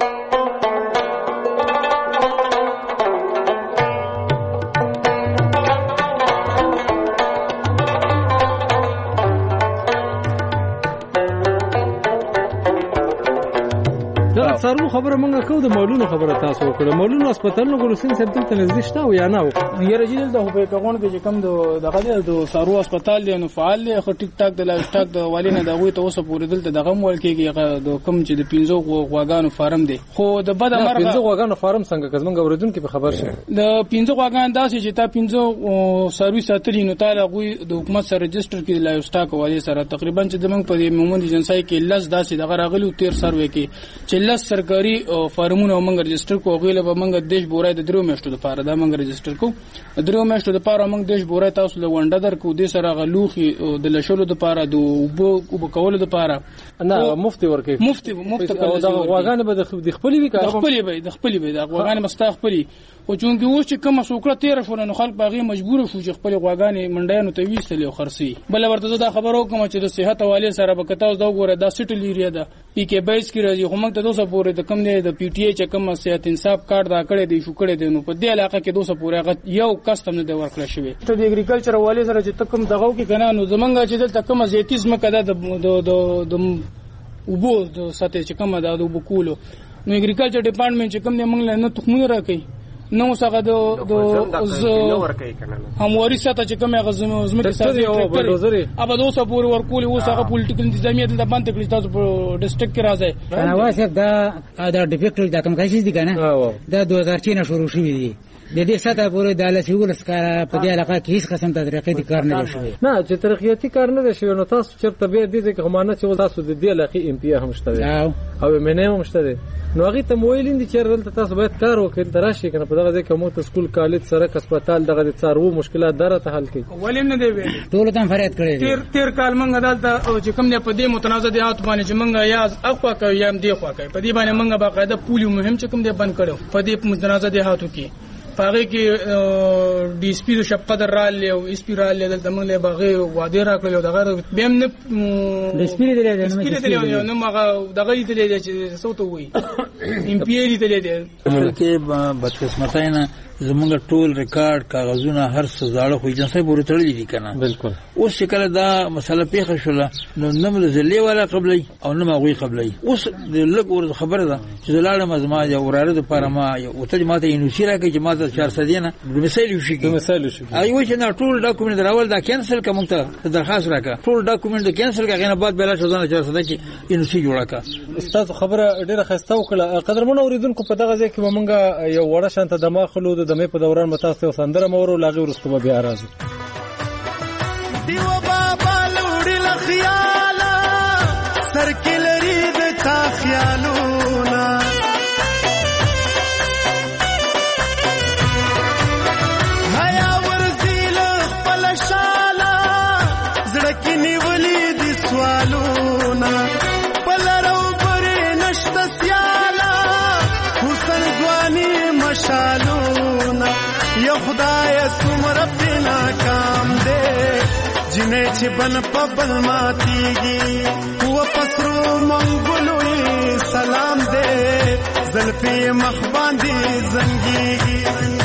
څارلو خبره مونږ کوو د مولونو خبره تاسو وکړه مولونو هسپتالونو ګلوسین سره دلته نږدې شته او یا نه یره جیل د په کغون کې کوم د دغه د سارو هسپتال دی نو فعال دی خو ټیک ټاک د لایف سټاک د والینه دغه ته اوسه پورې دلته دغه مول کېږي د کوم چې د پینځو غواګانو فارم دی خو د بد مرغه پینځو غواګانو فارم څنګه کزمنګ اوریدونکو په خبر شه د پینځو غواګان داسې چې تا پینځو سرویس ساتلی نو تعالی غوي د حکومت سره رجستر کې لایف سټاک والی سره تقریبا چې دمنګ په مومند جنسای کې لس داسې دغه راغلو تیر سروې کې چې لس سرکاري فارمونه موږ رجستر کو غویله به موږ دیش بورای د درو میاشتو لپاره دا موږ رجستر کو درو میاشتو لپاره موږ دیش بورای تاسو له ونډه درکو د سره غلوخي د لشلو لپاره د وبو وبکولو لپاره نه مفتي ورکي مفتي مفت کول دا غواګانې به د خپلې وی کار خپلې به د خپلې به دا غواګانې مستا خپلې او چونګي و چې کوم سوکړه تیر شو نو خلک باغې مجبور شو چې خپل غواګانې منډیانو ته ویستلې او خرسي بل ورته دا خبرو کوم چې د صحت حواله سره به کتاو دا وګوره دا سټل ایریا ده پی کې بیس کې راځي هم ته دوسه پورې د کم نه د پی ټی ای چې کوم صحت انصاف کارت دا کړی دی شو کړی دی نو په دې علاقه کې دوسه پورې یو کسټم نه دی ورکړل شوی ته د اګریکلچر حواله سره چې تکم دغه کې کنه نو زمونږ چې دلته کوم زیتیزم کده د د د وبو د ساتي چې کوم دا د وبو کولو نو اګریکلچر ډپارټمنټ چې کوم نه موږ نه تخمونه راکې نو څنګه د د همواري ساته چې کومه غزمه زمکه ساتي ابا دوسه پورې ورکول او څنګه پولیټیکل انتظامیه د باندې کړی تاسو په ډیسټریکټ کې راځي نو واسه دا دا ډیفیکټ دا کوم کیسې دي کنه دا دوه هزار چینه شروع شوې دي د دې ساته پورې د لاسیول سکاره په دې علاقه کې هیڅ قسم تدریقي کار نه شوی نه چې ترقیاتي کار نه شوی نو تاسو چرته به دې چې همانه چې تاسو د دې علاقې ام پی هم شته او منه هم شته نو هغه ته مویلین دي چې دلته تاسو باید کار وکړئ تراشي کنه په دغه ځای کې مو ته سکول کالج سره هسپتال دغه د څارو مشکلات درته حل کړي ولیم نه دی ویل ټول ته فریاد کړی تیر تیر کال منګه دلته چې کوم نه په دې متنازع دي هات باندې چې منګه یا اخوا کوي یا دی خوا کوي په دې باندې منګه باقاعده پولی مهم چې کوم دی بند کړو په دې متنازع دي هاتو کې پاره کې ډي اس پی د شپقدر رال او اس پی رال دلته موږ له باغې واده راکړل دغه بیم نه د سپیری دی نه نو مغه دغه دی چې صوت وي ام پی ای دی دی کې بدقسمتاینه زمونږ ټول ریکارډ کاغذونه هر څه زاړه خو جنسي پورې تړلي دي کنه بالکل اوس چې کله دا مسله پیښه شوله نو نم زلي ولا قبلي او نم غوي قبلي اوس د لګ ور خبره ده چې لاله مزما یا وراره د پارما او ته ماته یونیورسيټه کې جماعت چهارصد دینه د مثال شي د مثال شي ایو چې نه ټول ډاکومنټ دراول دا کینسل کوم ته درخواست راکا ټول ډاکومنټ کینسل کغه نه بعد بلا شوزانه چهارصد کې یونیورسيټي جوړه کا استاد خبره ډیره خسته وکړه قدرمن اوریدونکو په دغه ځای کې مونږه یو وړه شانته دماغلو د دمه په دوران متاسو سندره مورو لاغي ورستو بیا راځي دیو بابا لوړی لخیالا سرکلری د تا خیالونا هيا ورزیل خپل شالا زړه کې نیولې دي سوالونا پلرو پرې نشته سیالا حسن ځواني مشالونا یا خدای څومره بنا کام دې جنې چې بن په بل ماتيږي هو پسرو منګلوي سلام دې زلفي مخ باندې زنګيږي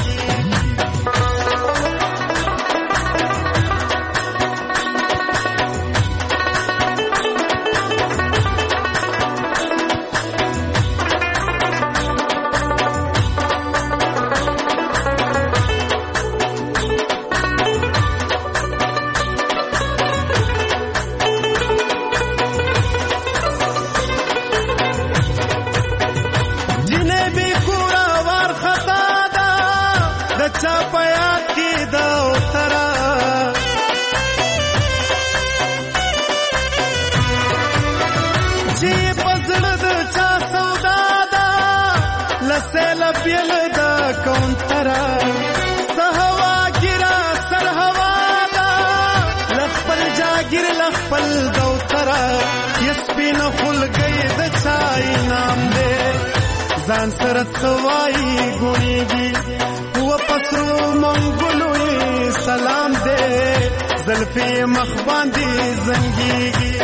ځان سره توای ګونیږي هو پسرو منګلوي سلام دې زلفي مخ باندې زنګيږي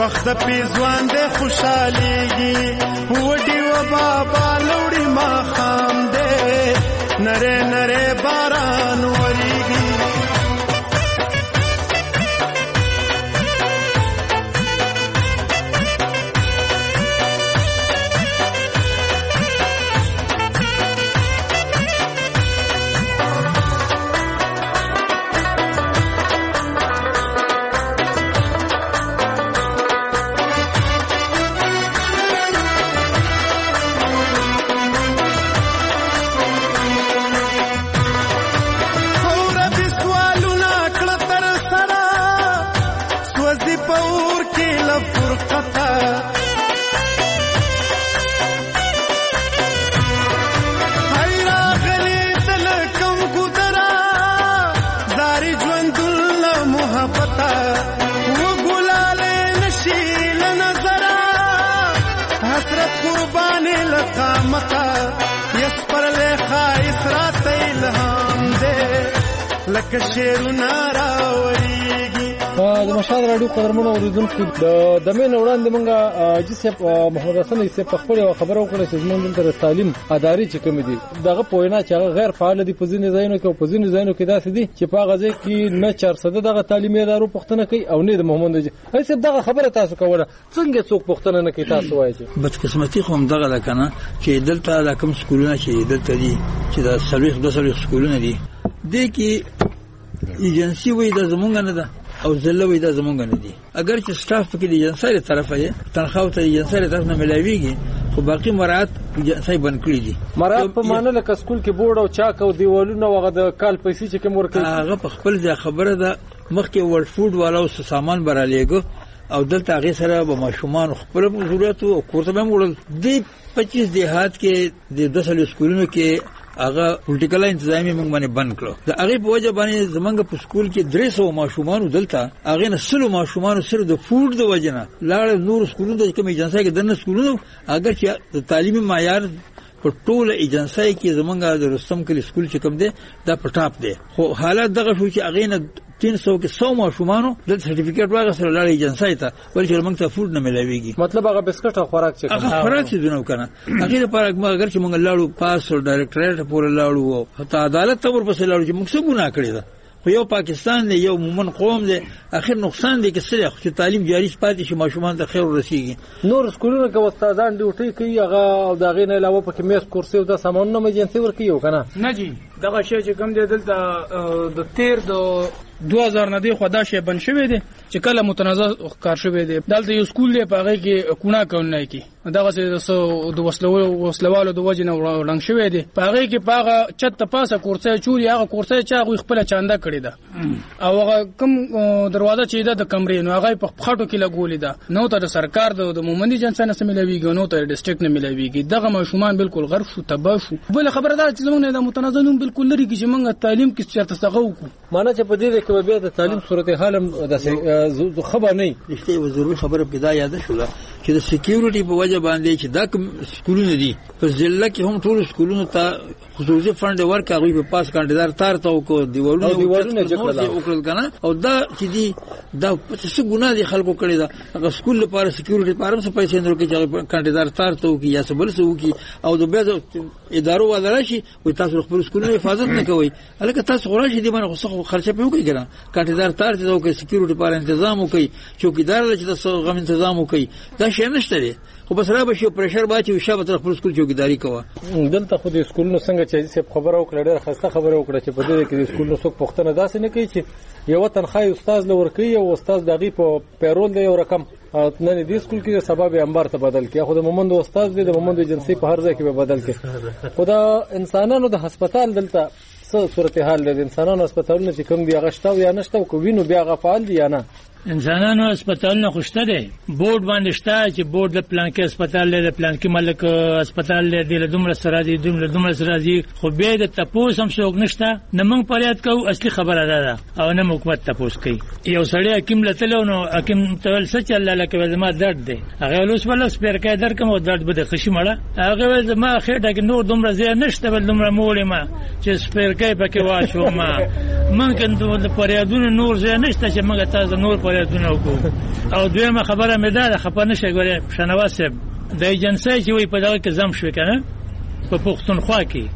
وخت په ځوان دې خوشاليږي وډي و بابا لوړي ما خام دې نره نره باران وریږي لکه شیرونه راوړيږي. د مشال راډیو قدرمنو اوریدونکو د دمن وړاندې مونږه جسپ محمد حسن یې په خپل خبرو کړې چې زمونږ د تعلیم اداري چې کوم دي دغه پوینا چې غیر فعال دي په ځینې ځایونو کې او په ځینې ځایونو کې داسې دي چې په غزه کې نه چار صد دغه تعلیمي ادارو پښتنه کوي او نه د محمد هیڅ دغه خبره تاسو کوله څنګه څوک پښتنه نه کوي تاسو وایي بدقسمتي خو هم دغه لکنه چې دلته د کوم سکولونه چې دلته دي چې د سرویس د سرویس سکولونه دي د کې ایجنسی وې د زمونږ نه ده او زله وې د زمونږ نه دي اگر چې سټاف کې د ایجنسی له طرفه یې تنخواه ته ایجنسی له طرف نه ملاويږي خو باقي مراد ایجنسی بند کړی دي مراد په معنی لکه سکول کې بورډ او چاک او دیوالونه وغه د کال پیسې چې کوم ورکړي هغه په خپل ځای خبره ده مخکې ورلد فود والو سامان برالیګو او دلته هغه سره به ماشومان خپل ضرورت او کورته به وړل دی پچیس دیهات کې د دوسل سکولونو کې هغه پولیټیکل انتظامی موږ باندې بند کړو د هغه په وجه باندې زمونږ په سکول کې درې سوه ماشومان دلته هغه نه سلو ماشومان سره د فود د وجه نه لاړ نور سکولونو د کوم ایجنسی کې دنه سکولونو اگر چې د تعلیمي معیار په ټوله ایجنسی کې زمونږ د رستم کلی سکول چې کوم دی دا پټاپ دی خو حالت دغه شو چې هغه نه تین سو کې سو ماشومانو د سرټیفیکټ واغسره لاړ ایجنسی ته ولې چې موږ ته فود نه ملاويږي مطلب هغه بسکټ او خوراک چې هغه خوراک چې دنو کنه هغه لپاره اگر چې موږ لاړو پاس او ډایرکټریټ پورې لاړو حتی عدالت ته ورپسې لاړو چې موږ څه ګناه کړی ده خو یو پاکستان دی یو مومن قوم دی اخر نقصان دی کې سره چې تعلیم جاری پاتې شي ماشومان ته خیر ورسیږي نور سکولونو کې استادان ډیوټي کوي هغه او دا غي نه علاوه پکې میس کورسي او د سامانونو ایجنسی ورکیو کنه نه جی دغه شی چې کوم دی دلته د تیر د دو هزار نه دی خدا شی بن شوی دی چې کله متنازع کار شوی دی دلته یو سکول دی په هغه کې کونه کونه کی دغه د وسلوالو وسلوالو د وجنه ورنګ شوی دی په هغه کې پاغه چت پاسه کورسه چوري هغه کورسه چا غو خپل چاندا کړی دا او هغه کوم دروازه چې دا د کمرې نو هغه په خټو کې لګولې ده نو ته د سرکار د مومندي جنسا نه ملويږي نو ته ډیسټریکټ نه ملويږي دغه ماشومان بالکل غرب شو تباه شو بل خبردار چې زمونږ د متنازعون بالکل لري چې موږ تعلیم کې چرته څنګه وکړو معنی چې په دې کې بیا د تعلیم صورتحال د خبر نه رښتیا وزوري خبره پیدا یاد شوه چې د سکیورټي په وجه باندې چې دا کوم سکولونه دي په ضلع کې هم ټول سکولونو ته خصوصي فند ورکړي په پاس کاندیدار تار ته کو دیوالونه دیوالونه وکړل کنه او دا چې دي دا څه ګناه دي خلکو کړی دا هغه سکول لپاره سکیورټي لپاره څه پیسې نه ورکړي چې کاندیدار تار ته وکي یا څه بل څه وکي او د بیا ادارو ولا شي وي تاسو خپل سکولونو حفاظت نه کوي الکه تاسو غواړئ دې باندې خو خرچه په وکړي کنه کاندیدار تار ته وکي سکیورټي لپاره تنظیم وکي چوکیدار چې تاسو غو تنظیم وکي دا شی نشته دی خو بس را به شي پرشر باچي او شابه تر خپل سکول چوکیداری کوه دلته خو د سکولونو څنګه چې خبره وکړه ډېر خسته خبره وکړه چې په دې کې د سکولونو څوک پښتنه داسې نه کوي چې یو تنخواه استاد لور کوي او استاد دغه په پیرول دی یو رقم نه دې سکول کې سبب انبار ته بدل کړي خو د مومند استاد دی د مومند ایجنسی په هر ځای کې به بدل کړي خدا انسانانو د هسپتال دلته څه صورتحال د انسانانو هسپتالونه چې کوم دی هغه شته یا نشته کو وینو بیا غفال دی یا نه انسانانو هسپتالونه خوشته دي بورډ باندې شته چې بورډ د پلان کې هسپتال له پلان کې ملک هسپتال له د دومره سره دي دومره دومره سره دي خو به د تپوس هم څوک نشته نه موږ پریاد کوو اصلي خبره ده او نه حکومت تپوس کوي یو سړی حکیم لته نو حکیم تل څه چل لکه زما درد دی هغه لوس بل سپیر کې در کوم درد بده خشي مړه هغه زما خېټه کې نور دومره زی نشته بل دومره مولې ما چې سپیر کې پکې واښو ما ممکن د پریادونو نور زی نشته چې موږ تاسو نور فعالیتونه وکړو. او دویمه خبره مې دا ده خپه نشئ ګورې شنواز صاحب د ایجنسۍ چې وایي په دغه کې ضم شوې که نه په پښتونخوا کې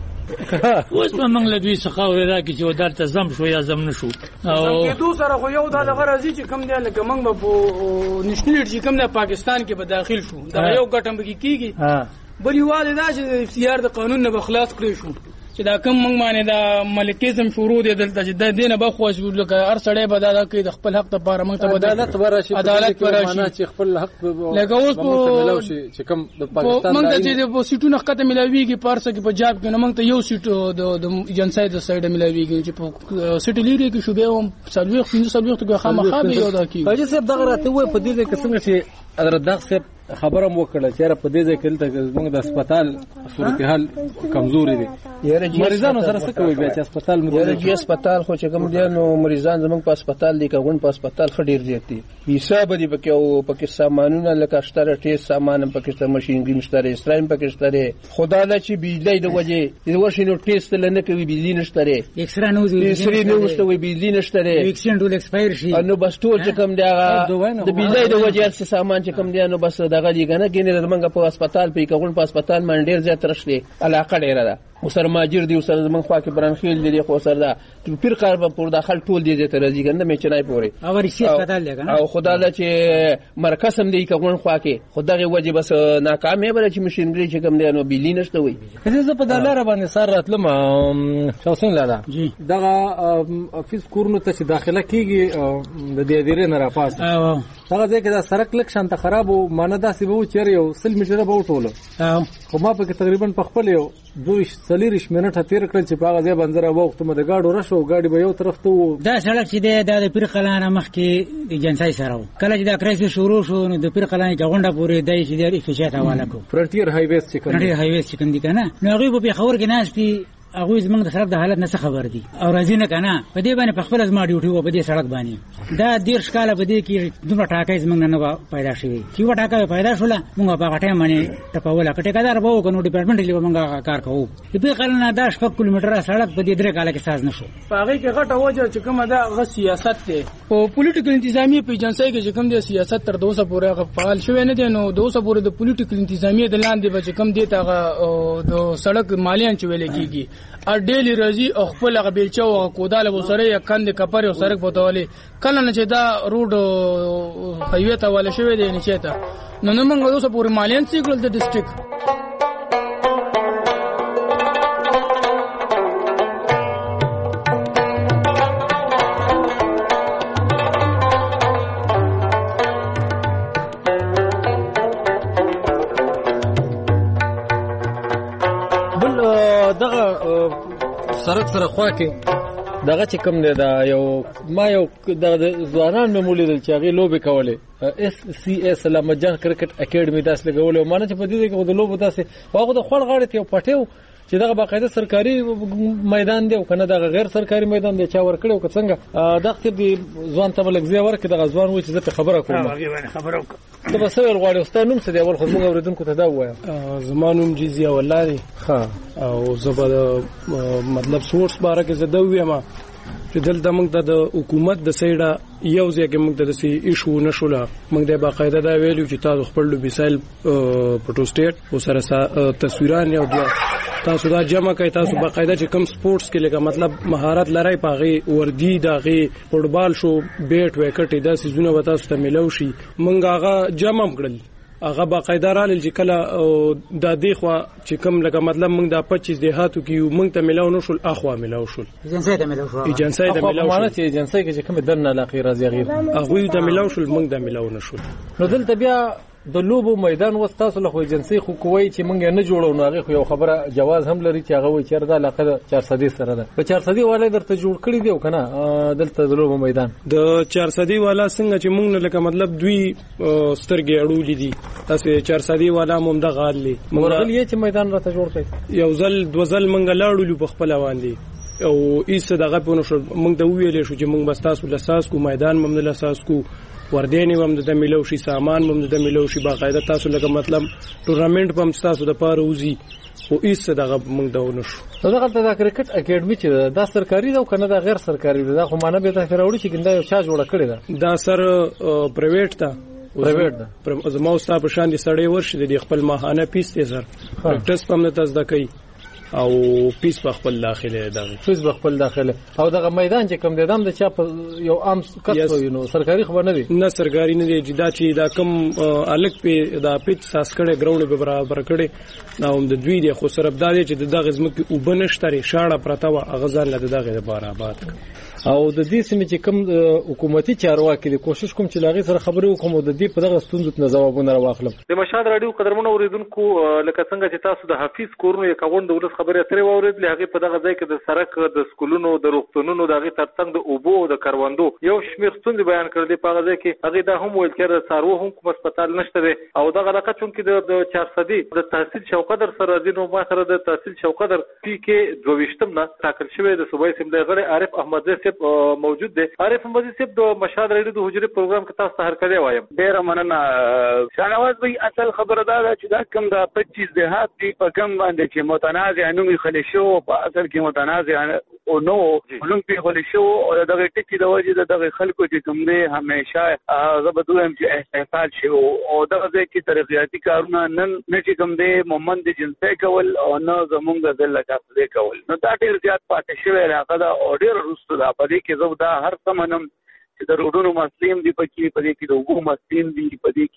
اوس به موږ له دوی څخه اورېدا کې چې دلته ضم شو یا ضم نه شو او کېدو سره خو یو دا دغه راځي چې کوم دی لکه موږ به په نیشنل چې کوم دی پاکستان کې به داخل شو دا یو ګټم به کېږي بل یوازې دا چې د اختیار د قانون نه به خلاص کړی شو چې دا کوم موږ باندې دا ملکیزم شروع دی دلته چې د دینه به خوښ لکه هر سړی به دا کوي د خپل حق لپاره موږ ته به عدالت ورشي عدالت ورشي چې خپل حق لکه اوس په چې کوم د پاکستان موږ ته چې په سیټونو ښکته ملاویږي پارسه کې پنجاب کې نو موږ ته یو سیټ د ایجنسۍ د سایډ ملاویږي چې په سیټ لري کې شوبې هم سلوي خو سلوي ته خامخا به یو دا کی حاجی صاحب دغه راته وای په دې کې څنګه چې حضرت دغه صاحب خبره مو کړه چې را په دې ځای کې دلته موږ د هسپتال صورتحال کمزوري دي مریضانو سره څه کوي بیا چې هسپتال مو د جی هسپتال خو چې کوم دي نو مریضان زموږ په هسپتال دي کغون په هسپتال خډیر دي حساب دي پکې او پکې سامانونه لکه شتره ټیس سامان پکې ماشينګي مشتري اسرایم پکې شتره خدا لا چې بجلی د وجه د ورشینو ټیسټ لنه کوي بجلی نشته اکسرا نو دي اکسرا نو شته وي بجلی نشته ویکسین ټول ایکسپایر شي نو بس ټول چې کوم دی د بجلی د وجه سامان چې کوم دی نو بس دغه دی کنه کینې زمونږ په هسپتال په کغون په هسپتال باندې ډیر زیات رشته علاقه ډیره ده وسر ماجر دی وسر زمونږ خوا کې برانخیل دی خو سر دا پیر کار په پور داخل ټول دی ته راځي کنه مې چنای پوري او ریسی هسپتال دی کنه او خدا لا چې مرکز هم دی کغون خوا کې خدای وجه بس ناکامه بل چې مشینګری چې کوم دی نو بیلی نشته وي کله زه په دلاره باندې سر راتلم شوسین لاله دغه افیس کورنو ته چې داخله کیږي د دې ډیره نه را پاس هغه ځکه دا سرک لک شانته خراب او ماندا سی وو چیر یو سل میټره به وټولو خو ما په تقریبا په خپل یو دوه سلیریش منټه تیر کړل چې په هغه ځای باندې وخت مده گاډو راشو گاډي به یو طرف ته دا سړک چې دی د پیر قلانه مخ کې ایجنسۍ سره کله چې دا کرایس شروع شو نو د پیر قلانه غونډه پورې دای چې د افیشات حواله کو فرنټیر هایویز چې کنه فرنټیر هایویز چې کنه کنه نو هغه په خبر کې ناس دي هغه زمونږ د سړک د حالت نه خبر دي او راځي نه کنه په دې باندې په خپل ازما ډیوټي و په دې سړک باندې دا ډیر ښکاله په دې کې دومره ټاکای زمونږ نه پیدا شوی چې و ټاکای پیدا شوله موږ په هغه ټایم باندې ټپوله کټه کدار به وکړو ډپارټمنټ لیو موږ کار کوو په قلنا دا شپږ کیلومتره سړک په دې درې کاله کې ساز نشو په هغه کې غټه وجه چې کومه دا غ سیاست دی په پولیټیکل انتظامی په ایجنسۍ کې چې کوم دی سیاست تر دوه سوه پورې فعال شوی نه دی نو دوه سوه پورې د پولیټیکل انتظامی د لاندې به چې کوم دی تاغه د سړک مالیان چې ویل کیږي ا ډیلی راځي او خپل هغه بیلچو او کوداله وسره یا کند کپر او سرک بوتولې کله نه چې دا روډ هایوی ته ول شوی دی نه چېتا نو نو موږ اوس پورې مالیان سیګل د ډیسټریکټ سرک سره خوا کې دغه چې کوم دی دا یو ما یو د ځوانان مې مولیدل چې هغې لوبې کولې اس سی اس علامه جان کرکټ اکیډمي داسې لګولې او مانه چې په دې کې د لوبو داسې هغه د خوړ غاړې ته یو پټیو چې دغه باقاعده سرکاري میدان دی او کنه دغه غیر سرکاري میدان دی چا ورکړي او څنګه دغه تر دې ځوان ته بلګزیا ورکړي دغه ځوان و چې زه په خبره کوم خبره ته به څه ول غواړي استاد نوم څه دی اول خو موږ اوریدونکو ته دا وایم زمانوم جزیه ولاري ها او زبر مطلب سورس باره کې زده ویم چې دلته موږ د حکومت د سیډه یو ځای کې موږ د سي ایشو نشوله موږ د باقاعده دا ویلو چې تاسو خپل لوبیسایل پټو سټیټ او سره تصویران یو تاسو دا جمع کوي تاسو باقاعده چې کم سپورتس کې لګا مطلب مهارت لرای پاغي وردی داغي فوټبال شو بیٹ وکټ دا سيزونه وتا ست ملو شي موږ هغه جمع کړل هغه باقاعده رال چې کله د دې خو چې کم لګا مطلب موږ د پچیس دیهاتو کې موږ ته ملاو نو شول اخوا ملاو شول ایجنسۍ ته ملاو شول ایجنسۍ ته ملاو شول چې ایجنسۍ کې چې کوم درنه علاقه راځي غیر هغه ته ملاو شول موږ د ملاو نشول نو دلته بیا د لوبو میدان وستاسو له ایجنسۍ خو کوی چې مونږ نه جوړو نو هغه خو یو خبره جواز هم لري چې هغه وي چې دا علاقه چار صدی سره ده په چار صدی والا درته جوړ کړی دی کنه دلته د لوبو میدان د چار صدی والا څنګه چې مونږ نه لکه مطلب دوی سترګې اړولې دي تاسو چار صدی والا مونږ د غالي مونږ یې چې میدان راته جوړ کړی یو ځل دو ځل مونږ لاړو په خپل باندې او ایسه دغه په نو شو موږ د ویلې شو چې موږ بس تاسو لاساس کو میدان ممن لاساس کو وردینی هم د ملو شي سامان هم د ملو شي باقاعده تاسو لکه مطلب ټورنمنت په تاسو د پاره وزي او ایسه دغه موږ دا ونشو دغه د کرکټ اکیډمي چې دا سرکاري ده او کنه دا غیر سرکاري ده دا خو معنی به ته راوړي چې ګنده یو چا جوړه کړی ده دا سر پرایویټ ده پرایویټ ده پر زمو ستا په شان دي سړی ورشي د خپل ماهانه پیس ته سر پریکټس په مت تاسو د کوي او پیس په خپل داخله ده پیس په خپل داخله او دغه میدان چې کوم د دم د چا په یو عام کس نو سرکاري خبر نه دي نه سرکاري نه دي جدا چې دا کم الګ په دا پیچ ساس کړي ګراوند به برابر کړي نو د دوی د خو سربدار چې دغه ځمکه وبنشتري شاړه پرتا و اغزان له دغه لپاره آباد او د دې سیمې چې کوم حکومتي چارواکي د کوشش کوم چې لاغي سره خبرې وکوم د دې په دغه ستونزو ته جوابونه راوخلم د مشهد رادیو قدرمنو اوریدونکو لکه څنګه چې تاسو د حفیظ کورونو یو کاوند ولس خبرې اترې واورید لهغه په دغه ځای کې د سرک د سکولونو د روغتونونو دغه ترڅنګ د اوبو د کروندو یو شمیر ستونزې بیان کړل په هغه ځای کې هغه د هم ویل کېره سارو هم کوم هسپتال نشته دی او دغه علاقه چون کې د چار صدی د تحصیل شوقدر سره د نو ما سره د تحصیل شوقدر پی کې دویشتم نه ټاکل شوی د صوبای سیملې غړي عارف احمد صاحب موجود دی عارف احمد صاحب د مشهد رادیو د حجره پروګرام کې تاسو ته هر کله وایم ډیر مننه شاهنواز بھائی اصل خبره ده چې دا کم د پچیس دهات دی په کم باندې چې متنازع نومي خلی شو په اصل کې متنازع او نو نوم په خلی شو او دغه ټکی د وجه دغه خلکو چې کوم دی همیشه زبدویم چې احساس شي او دغه کې ترقیاتی کارونه نن نه چې کوم دی مومند جنسي کول او نه زمونږ د لکاسه کول نو دا ډیر زیات پاتې شوی راغله او ډیر رسو دا په دې کې زو دا هر سمنم چې د روډونو مسلیم دی پکې په دې کې د وګو مسلیم دی په دې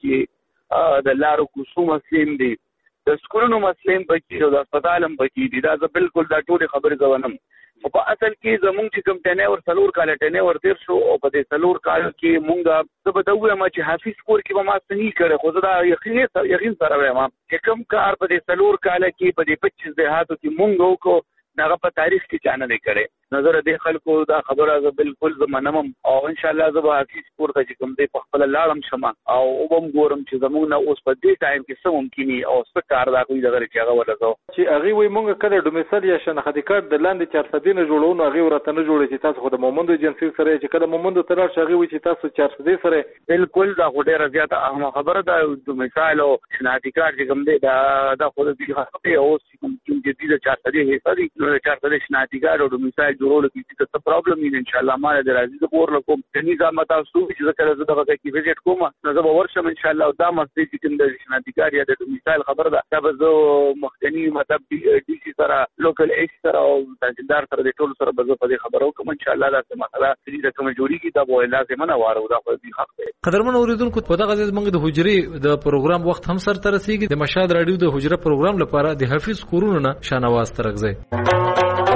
کې د لارو کوسو مسلیم دی د سکولونو مسلیم پکې او د هسپتالم پکې دي دا بالکل دا ټول خبره ځونم او په اصل کې زمونږ چې کوم ټنه ور سلور کال ټنه ور تیر شو او په دې سلور کال کې مونږه څه بدوي ما چې حافظ کور کې به ما سنې کړه خو دا یقین یقین سره وایم چې کوم کار په دې سلور کال کې په دې پچیس دهاتو کې مونږ وکړو دغه په تاریخ کې چانه نه کړي نظر دې خلکو دا خبره ز بالکل زمنم او ان شاء الله زه به حافظ پور ته کوم دې په خپل لاړم شمه او وبم ګورم چې زمونږ اوس په دې ټایم کې څه ممکني او څه کار دا کوي دغه چې هغه ولګو چې هغه وي مونږ کله ډومیسل یا شناختی کارت د لاندې چار سدي نه جوړونو هغه ورته نه جوړي چې تاسو خو د مومندو جنسي سره چې کله مومندو تلل شي هغه وي چې تاسو چار سدي سره بالکل دا ډیره زیاته اهمه خبره ده د مثال او شناختی کارت چې کوم دې دا دا خو دې هغه او کوم چې دې چار سدي هي سدي نو چار سدي شناختی کارت او مثال جوړول کې څه پرابلم نه ان شاء الله ما د راځي د پور لکم تني ځما تاسو چې ذکر زه دغه کې ویزټ کوم نو زه به ورشم ان شاء الله دا مسجد چې کوم د شناختی یا د مثال خبر ده دا به زه مخکنی مطلب ډي سي سره لوکل ایس سره او تحصیلدار سره د ټول سره به زه په دې خبرو کوم ان شاء الله دا څه مسله چې کوم جوړیږي دا به لازم نه واره دا خو دې حق دی قدرمن اوریدونکو په دغه ځای موږ د حجرې د پروګرام وخت هم سره ترسيږي د مشهد رادیو د حجره پروګرام لپاره د حفیظ کورونو نه شانواز ترغځي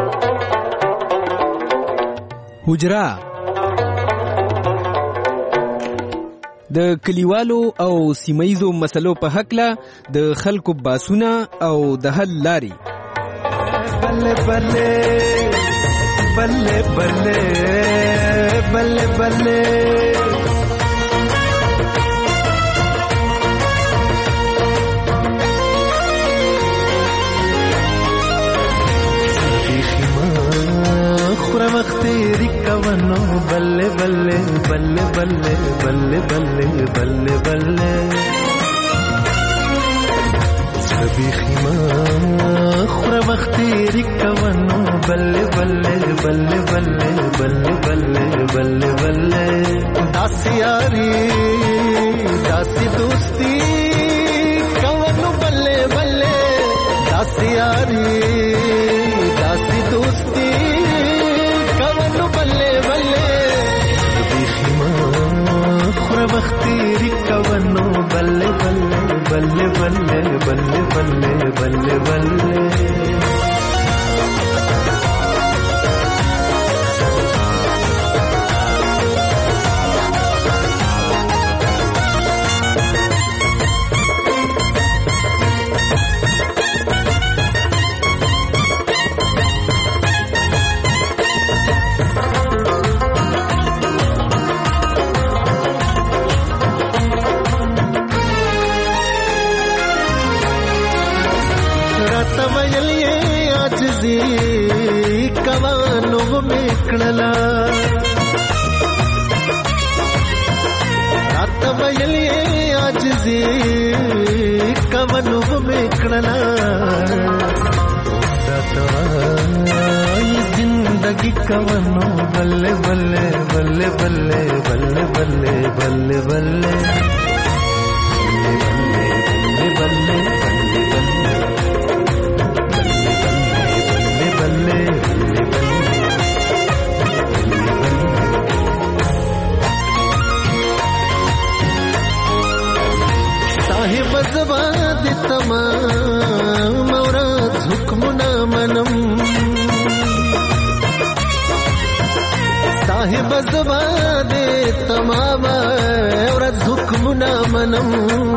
حجره د کلیوالو او سیمایزو مسلو په حق له د خلکو باسونه او د حل لاري بله بله بله بله بله بله خورا مختیری کونو بله بله بله بله بله بله بله بله سبی خیما خورا مختیری کونو بله بله بله بله بله بله بله بله داسی یاری داسی دوستی کونو بله بله داسی یاری داسی دوستی بختیری کونو بلے بلے بلے بلے بلے بلے بلے بلے میکړلا راته ویلې عاجزي کونو میکړلا जिंदगी कवनो बल्ले बल्ले बल्ले बल्ले बल्ले बल्ले बल्ले बल्ले बल्ले बल्ले बल्ले साहिब जबाद तमाम औरत हुक्मना मनम साहिब जबादे तमाम औरत हुक्मना मनम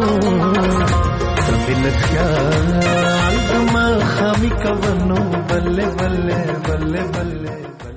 बिन ख्याल दमा खामी कवनो बल्ले बल्ले बल्ले बल्ले